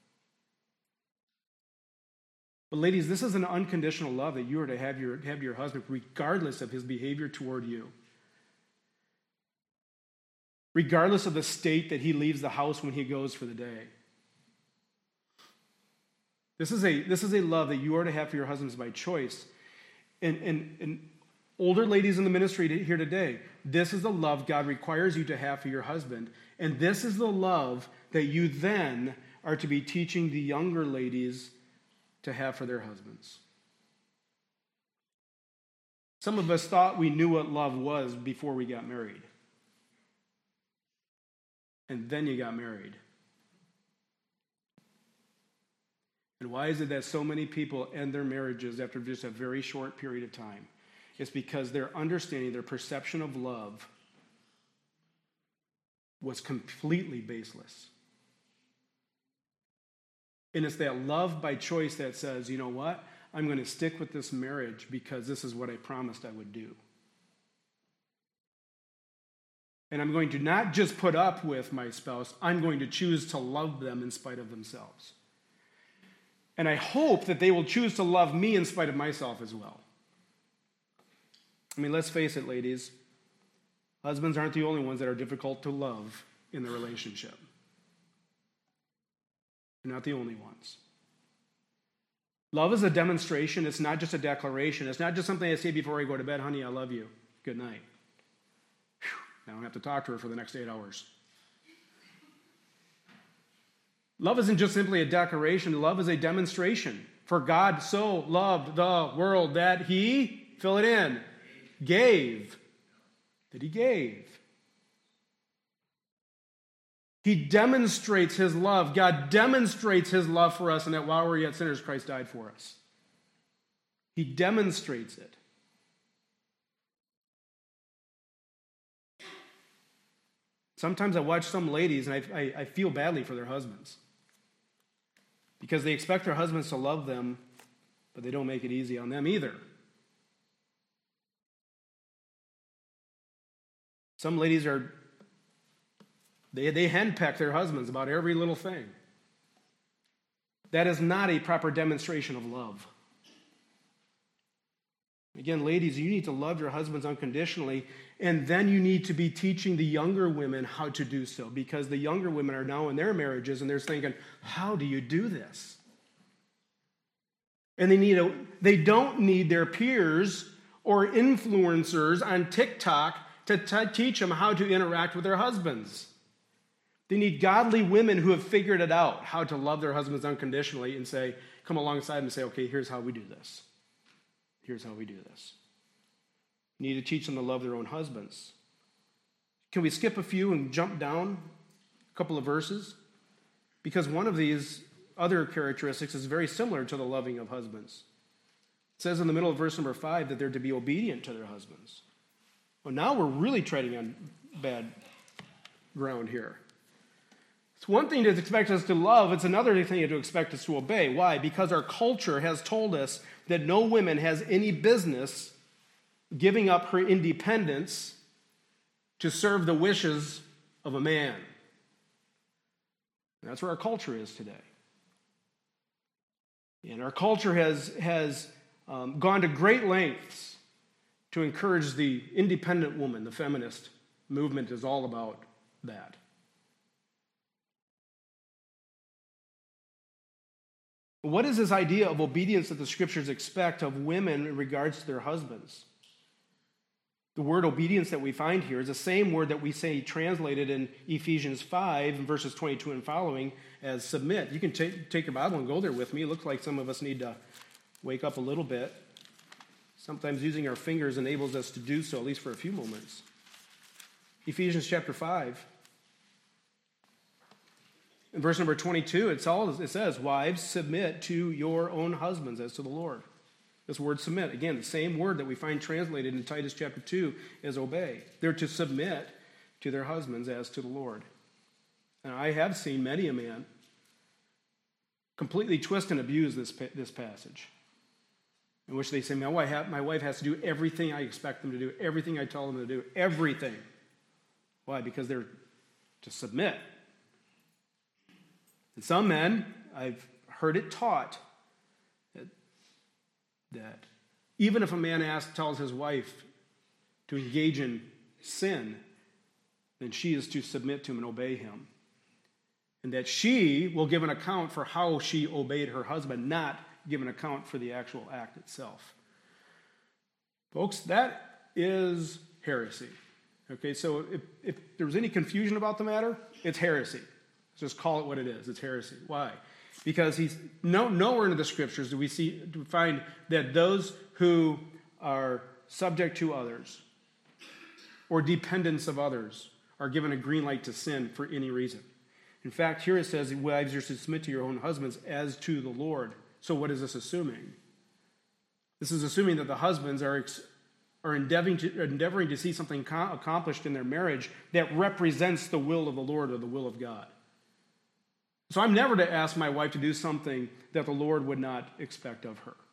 But ladies, this is an unconditional love that you are to have your, have your husband regardless of his behavior toward you. Regardless of the state that he leaves the house when he goes for the day. This is a, this is a love that you are to have for your husbands by choice. And, and, and older ladies in the ministry here today, this is the love God requires you to have for your husband. And this is the love that you then are to be teaching the younger ladies to have for their husbands. Some of us thought we knew what love was before we got married. And then you got married. And why is it that so many people end their marriages after just a very short period of time? It's because their understanding, their perception of love was completely baseless. And it's that love by choice that says, you know what? I'm going to stick with this marriage because this is what I promised I would do. And I'm going to not just put up with my spouse, I'm going to choose to love them in spite of themselves. And I hope that they will choose to love me in spite of myself as well. I mean, let's face it, ladies. Husbands aren't the only ones that are difficult to love in the relationship. They're not the only ones. Love is a demonstration. It's not just a declaration. It's not just something I say before I go to bed, honey, I love you. Good night. Whew, I don't have to talk to her for the next eight hours. Love isn't just simply a declaration. Love is a demonstration. For God so loved the world that he, fill it in, gave. That he gave. He demonstrates his love. God demonstrates his love for us, and that while we're yet sinners, Christ died for us. He demonstrates it. Sometimes I watch some ladies, and I, I, I feel badly for their husbands. Because they expect their husbands to love them, but they don't make it easy on them either. Some ladies are, they, they henpeck their husbands about every little thing. That is not a proper demonstration of love. Again, ladies, you need to love your husbands unconditionally, and then you need to be teaching the younger women how to do so, because the younger women are now in their marriages, and they're thinking, how do you do this? And they need a, they don't need their peers or influencers on TikTok to t- teach them how to interact with their husbands. They need godly women who have figured it out, how to love their husbands unconditionally, and say, come alongside them and say, okay, here's how we do this. Here's how we do this. You need to teach them to love their own husbands. Can we skip a few and jump down a couple of verses? Because one of these other characteristics is very similar to the loving of husbands. It says in the middle of verse number five that they're to be obedient to their husbands. Well, now we're really treading on bad ground here. It's one thing to expect us to love, it's another thing to expect us to obey. Why? Because our culture has told us that no woman has any business giving up her independence to serve the wishes of a man. And that's where our culture is today. And our culture has, has um, gone to great lengths to encourage the independent woman. The feminist movement is all about that. What is this idea of obedience that the scriptures expect of women in regards to their husbands? The word obedience that we find here is the same word that we say translated in Ephesians five, verses twenty-two and following, as submit. You can take, take your Bible and go there with me. It looks like some of us need to wake up a little bit. Sometimes using our fingers enables us to do so, at least for a few moments. Ephesians chapter five. In verse number twenty-two, it's all, it says, wives, submit to your own husbands as to the Lord. This word submit, again, the same word that we find translated in Titus chapter two is obey. They're to submit to their husbands as to the Lord. And I have seen many a man completely twist and abuse this, this passage, in which they say, my wife, my wife has to do everything I expect them to do, everything I tell them to do, everything. Why? Because they're to submit. And some men, I've heard it taught, that, that even if a man asks, tells his wife to engage in sin, then she is to submit to him and obey him. And that she will give an account for how she obeyed her husband, not give an account for the actual act itself. Folks, that is heresy. Okay, so if, if there was any confusion about the matter, it's heresy. Just call it what it is. It's heresy. Why? Because he's no, nowhere in the scriptures do we see do we find that those who are subject to others or dependents of others are given a green light to sin for any reason. In fact, here it says, wives, you're to submit to your own husbands as to the Lord. So what is this assuming? This is assuming that the husbands are, are endeavoring, to, endeavoring to see something co- accomplished in their marriage that represents the will of the Lord or the will of God. So I'm never to ask my wife to do something that the Lord would not expect of her.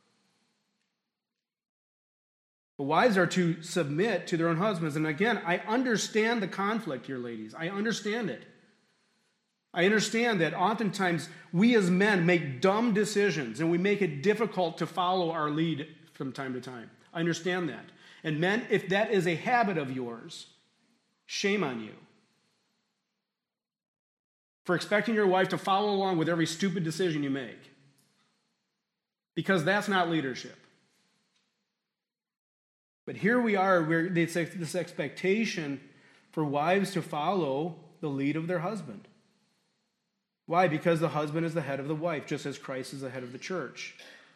The wives are to submit to their own husbands. And again, I understand the conflict here, ladies. I understand it. I understand that oftentimes we as men make dumb decisions and we make it difficult to follow our lead from time to time. I understand that. And men, if that is a habit of yours, shame on you for expecting your wife to follow along with every stupid decision you make. Because that's not leadership. But here we are, where this expectation for wives to follow the lead of their husband. Why? Because the husband is the head of the wife, just as Christ is the head of the church.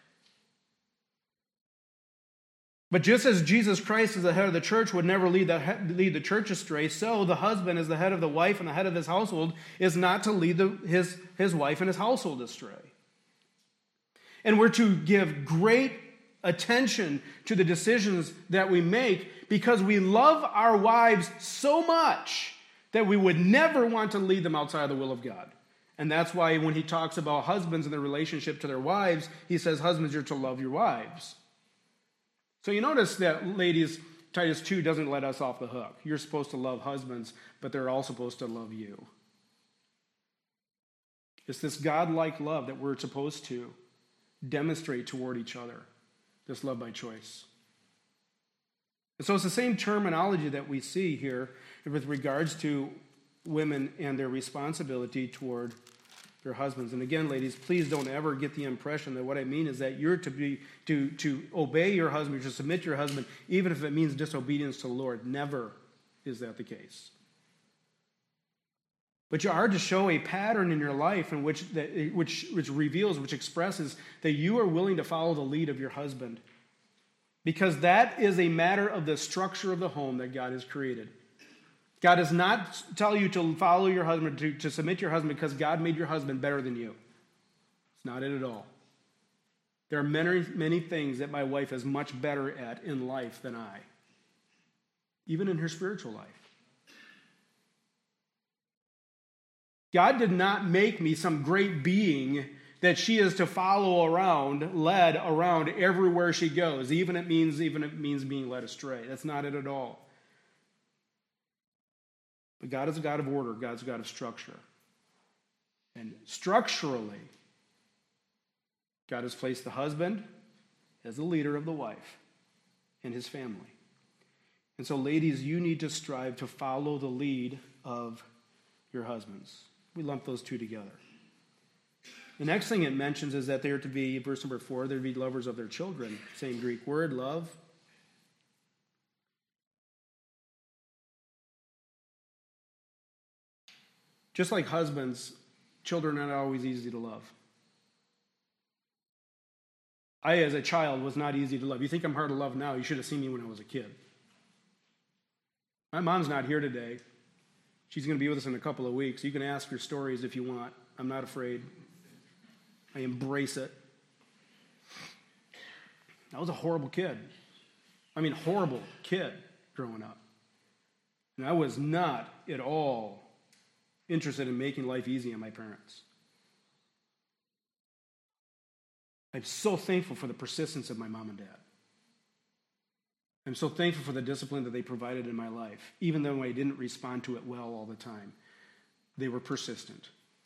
But just as Jesus Christ as the head of the church would never lead the, lead the church astray, so the husband as the head of the wife and the head of his household is not to lead the, his, his wife and his household astray. And we're to give great attention to the decisions that we make because we love our wives so much that we would never want to lead them outside of the will of God. And that's why when he talks about husbands and their relationship to their wives, he says, husbands, you're to love your wives. So you notice that, ladies, Titus two doesn't let us off the hook. You're supposed to love husbands, but they're all supposed to love you. It's this God-like love that we're supposed to demonstrate toward each other, this love by choice. And so it's the same terminology that we see here with regards to women and their responsibility toward their husbands. And again, ladies, please don't ever get the impression that what I mean is that you're to be to, to obey your husband, to submit to your husband, even if it means disobedience to the Lord. Never is that the case. But you are to show a pattern in your life in which that which which reveals, which expresses that you are willing to follow the lead of your husband. Because that is a matter of the structure of the home that God has created. God does not tell you to follow your husband, to, to submit to your husband because God made your husband better than you. It's not it at all. There are many, many things that my wife is much better at in life than I, even in her spiritual life. God did not make me some great being that she is to follow around, led around everywhere she goes, even it means even it means being led astray. That's not it at all. But God is a God of order. God's a God of structure. And structurally, God has placed the husband as the leader of the wife and his family. And so, ladies, you need to strive to follow the lead of your husbands. We lump those two together. The next thing it mentions is that they are to be, verse number four, they're to be lovers of their children. Same Greek word, love. Just like husbands, children are not always easy to love. I, as a child, was not easy to love. You think I'm hard to love now? You should have seen me when I was a kid. My mom's not here today. She's going to be with us in a couple of weeks. You can ask her stories if you want. I'm not afraid. I embrace it. I was a horrible kid. I mean, horrible kid growing up. And I was not at all interested in making life easy on my parents. I'm so thankful for the persistence of my mom and dad. I'm so thankful for the discipline that they provided in my life, even though I didn't respond to it well all the time. They were persistent.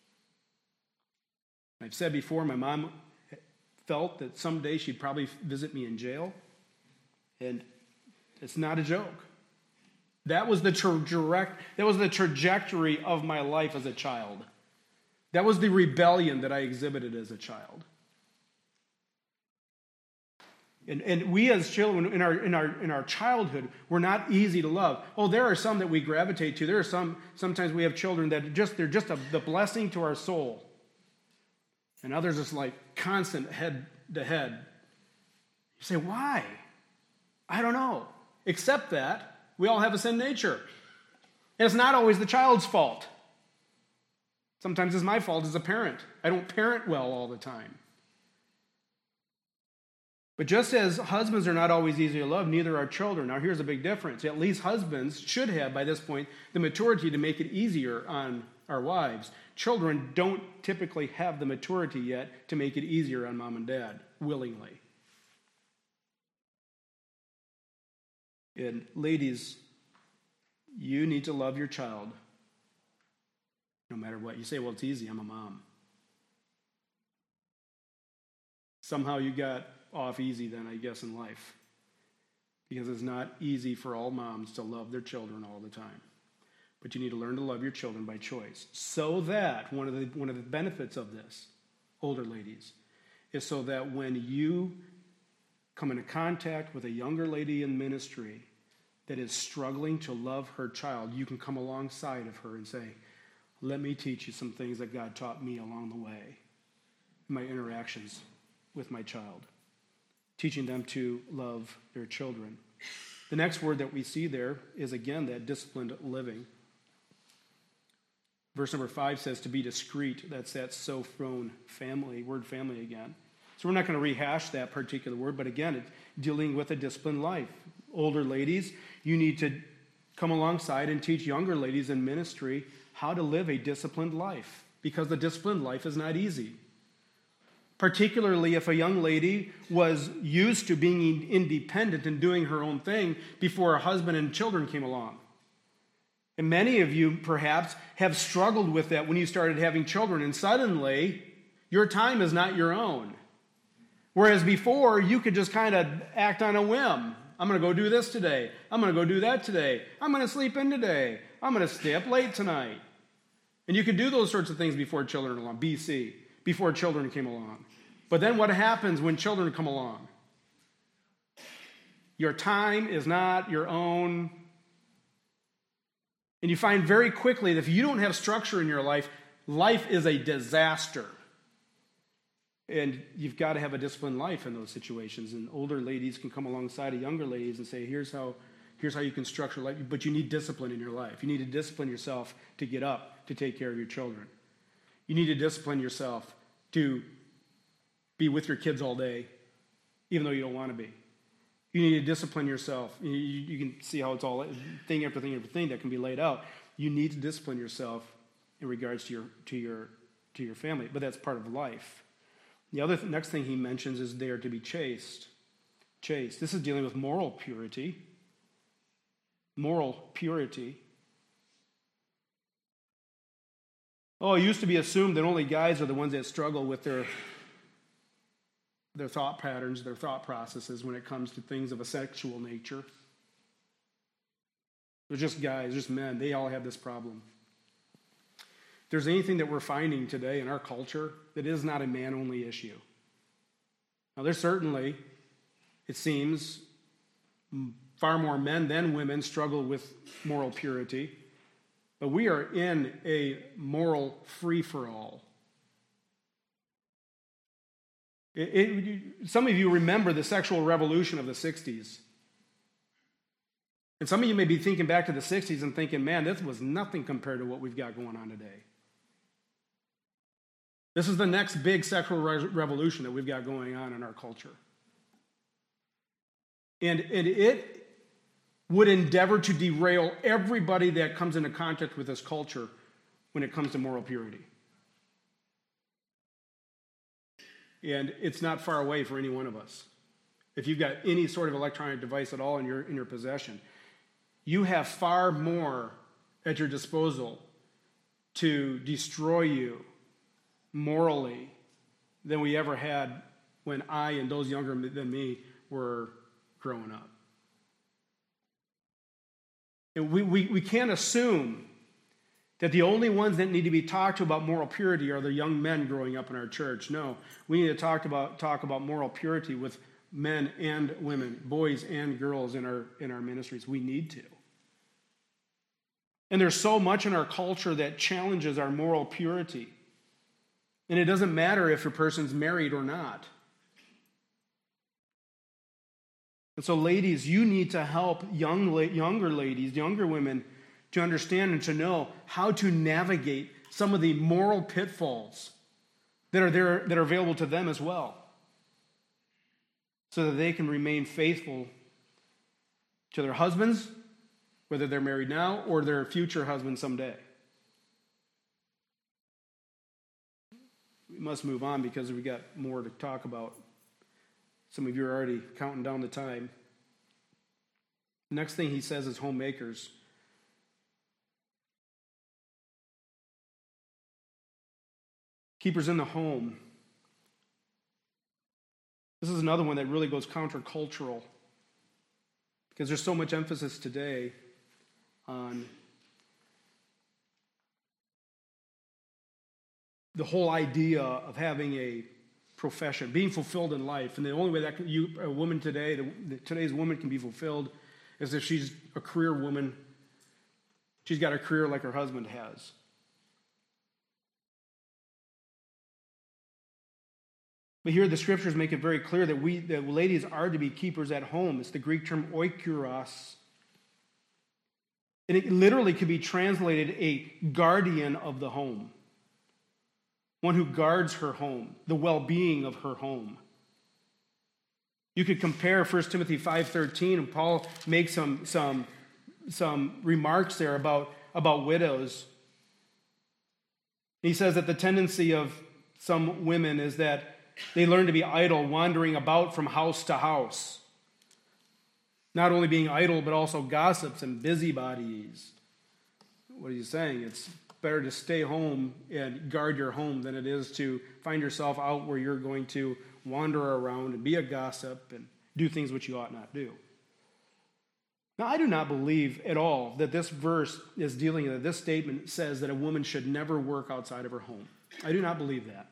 I've said before, my mom felt that someday she'd probably visit me in jail, and it's not a joke. That was the tra- direct, that was the trajectory of my life as a child. That was the rebellion that I exhibited as a child. And, and we as children, in our, in, our, in our childhood, we're not easy to love. Oh, there are some that we gravitate to. There are some, sometimes we have children that just, they're just a, the blessing to our soul. And others is like constant head to head. You say, why? I don't know. Except that we all have a sin nature. And it's not always the child's fault. Sometimes it's my fault as a parent. I don't parent well all the time. But just as husbands are not always easy to love, neither are children. Now, here's a big difference. At least husbands should have, by this point, the maturity to make it easier on our wives. Children don't typically have the maturity yet to make it easier on mom and dad, willingly. And ladies, you need to love your child no matter what. You say, well, it's easy, I'm a mom. Somehow you got off easy then, I guess, in life. Because it's not easy for all moms to love their children all the time. But you need to learn to love your children by choice. So that, one of the, one of the benefits of this, older ladies, is so that when you come into contact with a younger lady in ministry that is struggling to love her child, you can come alongside of her and say, let me teach you some things that God taught me along the way in my interactions with my child. Teaching them to love their children. The next word that we see there is, again, that disciplined living. Verse number five says to be discreet. That's that sophron family, word family again. So we're not going to rehash that particular word, but again, it's dealing with a disciplined life. Older ladies, you need to come alongside and teach younger ladies in ministry how to live a disciplined life, because the disciplined life is not easy. Particularly if a young lady was used to being independent and doing her own thing before her husband and children came along. And many of you, perhaps, have struggled with that when you started having children, and suddenly, your time is not your own. Whereas before, you could just kind of act on a whim. I'm going to go do this today. I'm going to go do that today. I'm going to sleep in today. I'm going to stay up late tonight. And you could do those sorts of things before children along, B C, before children came along. But then what happens when children come along? Your time is not your own. And you find very quickly that if you don't have structure in your life, life is a disaster. And you've got to have a disciplined life in those situations. And older ladies can come alongside of younger ladies and say, here's how, here's how you can structure life. But you need discipline in your life. You need to discipline yourself to get up, to take care of your children. You need to discipline yourself to be with your kids all day, even though you don't want to be. You need to discipline yourself. You, you can see how it's all, thing after thing after thing that can be laid out. You need to discipline yourself in regards to your, to your, to your family. But that's part of life. The other th- next thing he mentions is they are to be chaste. Chaste. This is dealing with moral purity. Moral purity. Oh, it used to be assumed that only guys are the ones that struggle with their, their thought patterns, their thought processes when it comes to things of a sexual nature. They're just guys, just men. They all have this problem. If there's anything that we're finding today in our culture that is not a man-only issue. Now, there's certainly, it seems, far more men than women struggle with moral purity, but we are in a moral free-for-all. It, it, some of you remember the sexual revolution of the sixties. And some of you may be thinking back to the sixties and thinking, man, this was nothing compared to what we've got going on today. This is the next big sexual re- revolution that we've got going on in our culture. And, and it would endeavor to derail everybody that comes into contact with this culture when it comes to moral purity. And it's not far away for any one of us. If you've got any sort of electronic device at all in your, in your possession, you have far more at your disposal to destroy you morally than we ever had when I and those younger than me were growing up. And we, we, we can't assume that the only ones that need to be talked to about moral purity are the young men growing up in our church. No, we need to talk about, talk about moral purity with men and women, boys and girls in our, in our ministries. We need to. And there's so much in our culture that challenges our moral purity. And it doesn't matter if a person's married or not. And so, ladies, you need to help young, younger ladies, younger women, to understand and to know how to navigate some of the moral pitfalls that are there, that are available to them as well, so that they can remain faithful to their husbands, whether they're married now or their future husband someday. We must move on because we got more to talk about. Some of you are already counting down the time. The next thing he says is homemakers. Keepers in the home. This is another one that really goes countercultural because there's so much emphasis today on the whole idea of having a profession, being fulfilled in life. And the only way that can, you, a woman today, the, the, today's woman can be fulfilled is if she's a career woman. She's got a career like her husband has. But here the scriptures make it very clear that we, that ladies are to be keepers at home. It's the Greek term oikuros. And it literally could be translated a guardian of the home. One who guards her home, the well-being of her home. You could compare First Timothy five thirteen, and Paul makes some, some, some remarks there about, about widows. He says that the tendency of some women is that they learn to be idle, wandering about from house to house. Not only being idle, but also gossips and busybodies. What are you saying? It's better to stay home and guard your home than it is to find yourself out where you're going to wander around and be a gossip and do things which you ought not do. Now, I do not believe at all that this verse is dealing, that this statement says that a woman should never work outside of her home. I do not believe that.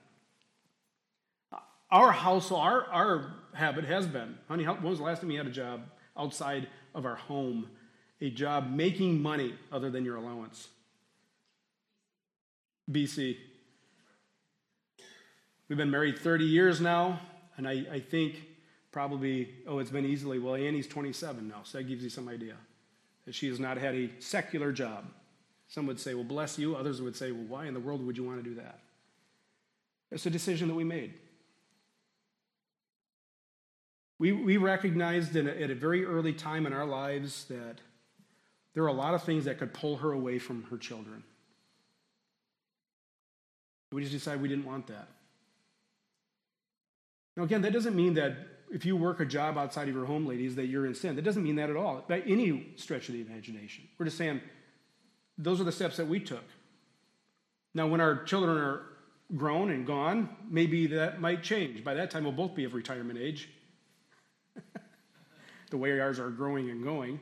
Our household, our, our habit has been, honey, when was the last time you had a job outside of our home? A job making money other than your allowance. B C. We've been married thirty years now, and I, I think probably, oh, it's been easily, well, Annie's twenty-seven now, so that gives you some idea. That she has not had a secular job. Some would say, well, bless you. Others would say, well, why in the world would you want to do that? It's a decision that we made. We, we recognized in a, at a very early time in our lives that there are a lot of things that could pull her away from her children. We just decided we didn't want that. Now, again, that doesn't mean that if you work a job outside of your home, ladies, that you're in sin. That doesn't mean that at all, by any stretch of the imagination. We're just saying those are the steps that we took. Now, when our children are grown and gone, maybe that might change. By that time, we'll both be of retirement age. The way ours are growing and going.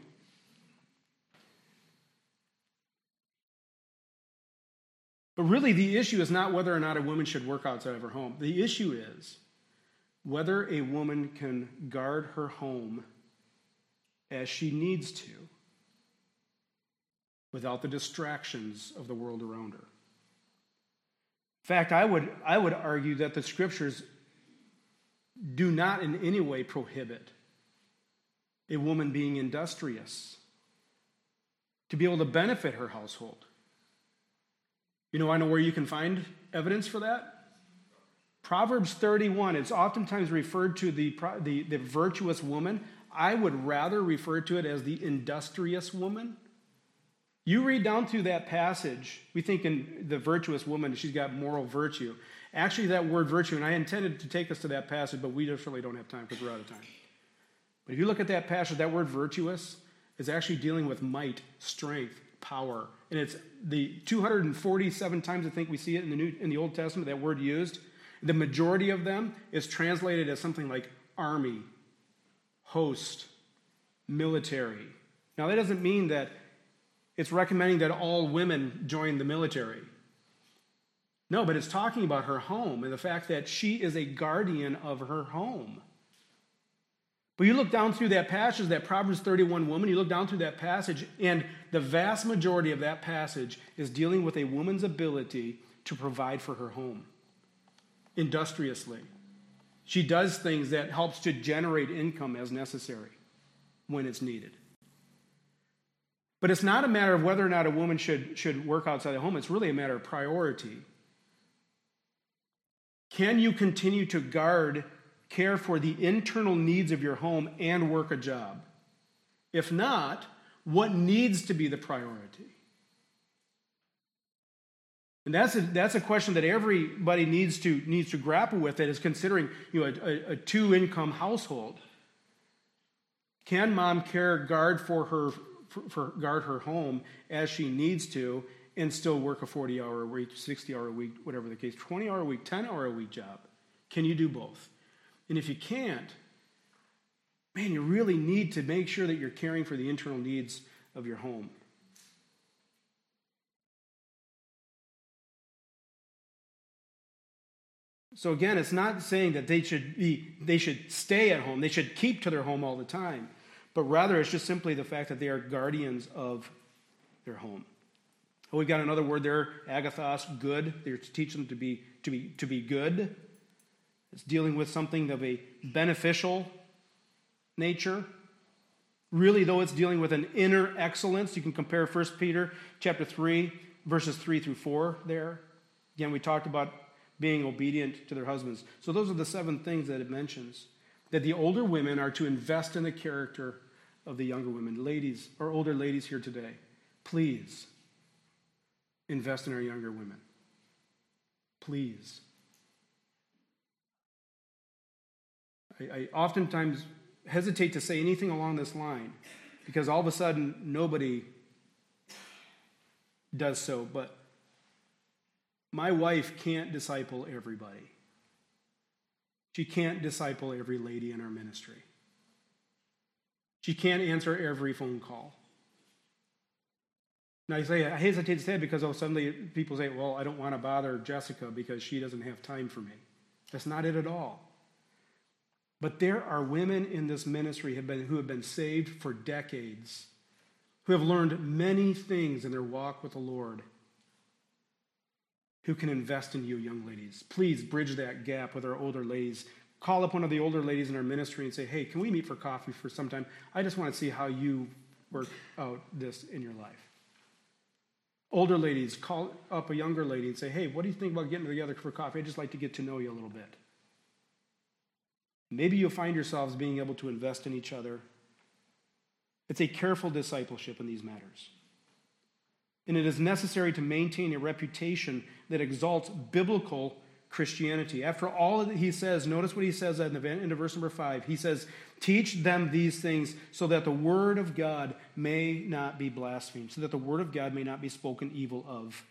But really, the issue is not whether or not a woman should work outside of her home. The issue is whether a woman can guard her home as she needs to without the distractions of the world around her. In fact, I would, I would argue that the scriptures do not in any way prohibit a woman being industrious to be able to benefit her household. You know, I know where you can find evidence for that. Proverbs thirty-one, it's oftentimes referred to the, the, the virtuous woman. I would rather refer to it as the industrious woman. You read down through that passage, we think in the virtuous woman, she's got moral virtue. Actually, that word virtue, and I intended to take us to that passage, but we just really don't have time because we're out of time. But if you look at that passage, that word virtuous is actually dealing with might, strength, power. And it's the two hundred forty-seven times I think we see it in the New, in the Old Testament, that word used. The majority of them is translated as something like army, host, military. Now, that doesn't mean that it's recommending that all women join the military. No, but it's talking about her home and the fact that she is a guardian of her home. But you look down through that passage, that Proverbs thirty-one woman, you look down through that passage, and the vast majority of that passage is dealing with a woman's ability to provide for her home industriously. She does things that helps to generate income as necessary when it's needed. But it's not a matter of whether or not a woman should, should work outside the home. It's really a matter of priority. Can you continue to guard, care for the internal needs of your home and work a job? If not, what needs to be the priority? And that's a, that's a question that everybody needs to, needs to grapple with, that is considering, you know, a, a two-income household. Can mom care, guard for her, for, for guard her home as she needs to, and still work a forty-hour a week, sixty-hour a week, whatever the case, twenty-hour a week, ten-hour a week job? Can you do both? And if you can't, man, you really need to make sure that you're caring for the internal needs of your home. So again, it's not saying that they should be, they should stay at home, they should keep to their home all the time, but rather it's just simply the fact that they are guardians of their home. Oh, we've got another word there, agathos, good. They're to teach them to be, to be, to be good. It's dealing with something of a beneficial nature. Really, though, it's dealing with an inner excellence. You can compare First Peter chapter three, verses three through four there. Again, we talked about being obedient to their husbands. So those are the seven things that it mentions. That the older women are to invest in the character of the younger women. Ladies, or older ladies here today, please invest in our younger women. Please. I, I oftentimes hesitate to say anything along this line because all of a sudden nobody does so, but my wife can't disciple everybody. She can't disciple every lady in our ministry. She can't answer every phone call. Now, I say I hesitate to say it because oh, suddenly people say, well, I don't want to bother Jessica because she doesn't have time for me. That's not it at all. But there are women in this ministry have been, who have been saved for decades, who have learned many things in their walk with the Lord. who can invest in you, young ladies. Please bridge that gap with our older ladies. Call up one of the older ladies in our ministry and say, hey, can we meet for coffee for some time? I just want to see how you work out this in your life. Older ladies, call up a younger lady and say, hey, what do you think about getting together for coffee? I'd just like to get to know you a little bit. Maybe you'll find yourselves being able to invest in each other. It's a careful discipleship in these matters. And it is necessary to maintain a reputation that exalts biblical Christianity. After all that he says, notice what he says at the end of verse number five. He says, teach them these things so that the word of God may not be blasphemed, so that the word of God may not be spoken evil of.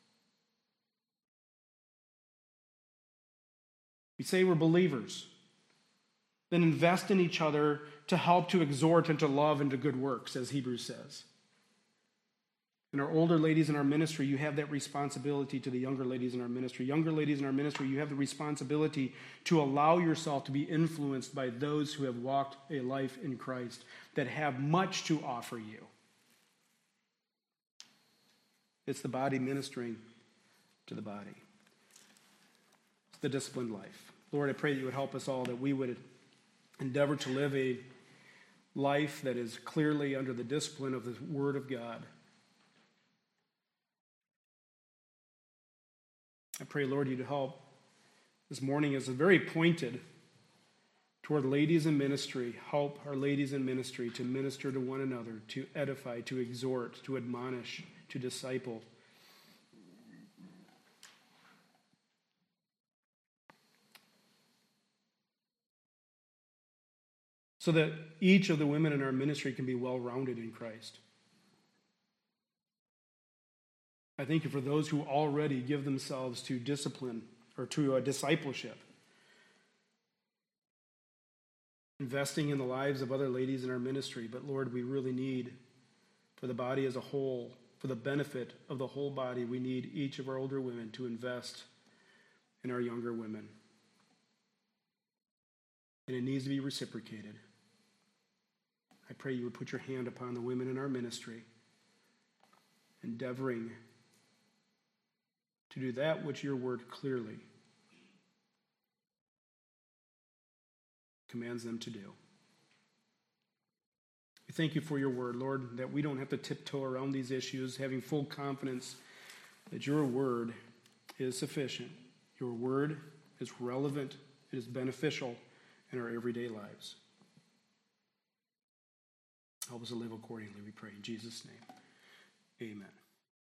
We say we're believers. Then invest in each other to help to exhort and to love and to good works, as Hebrews says. And our older ladies in our ministry, you have that responsibility to the younger ladies in our ministry. Younger ladies in our ministry, you have the responsibility to allow yourself to be influenced by those who have walked a life in Christ that have much to offer you. It's the body ministering to the body. It's the disciplined life. Lord, I pray that you would help us all, that we would endeavor to live a life that is clearly under the discipline of the Word of God. I pray, Lord, you to help. This morning is very pointed toward ladies in ministry. Help our ladies in ministry to minister to one another, to edify, to exhort, to admonish, to disciple. So that each of the women in our ministry can be well-rounded in Christ. I thank you for those who already give themselves to discipline or to a discipleship. Investing in the lives of other ladies in our ministry. But Lord, we really need, for the body as a whole, for the benefit of the whole body, we need each of our older women to invest in our younger women. And it needs to be reciprocated. I pray you would put your hand upon the women in our ministry, endeavoring to do that which your word clearly commands them to do. We thank you for your word, Lord, that we don't have to tiptoe around these issues, having full confidence that your word is sufficient. Your word is relevant, it is beneficial in our everyday lives. Help us to live accordingly, we pray. In Jesus' name, amen.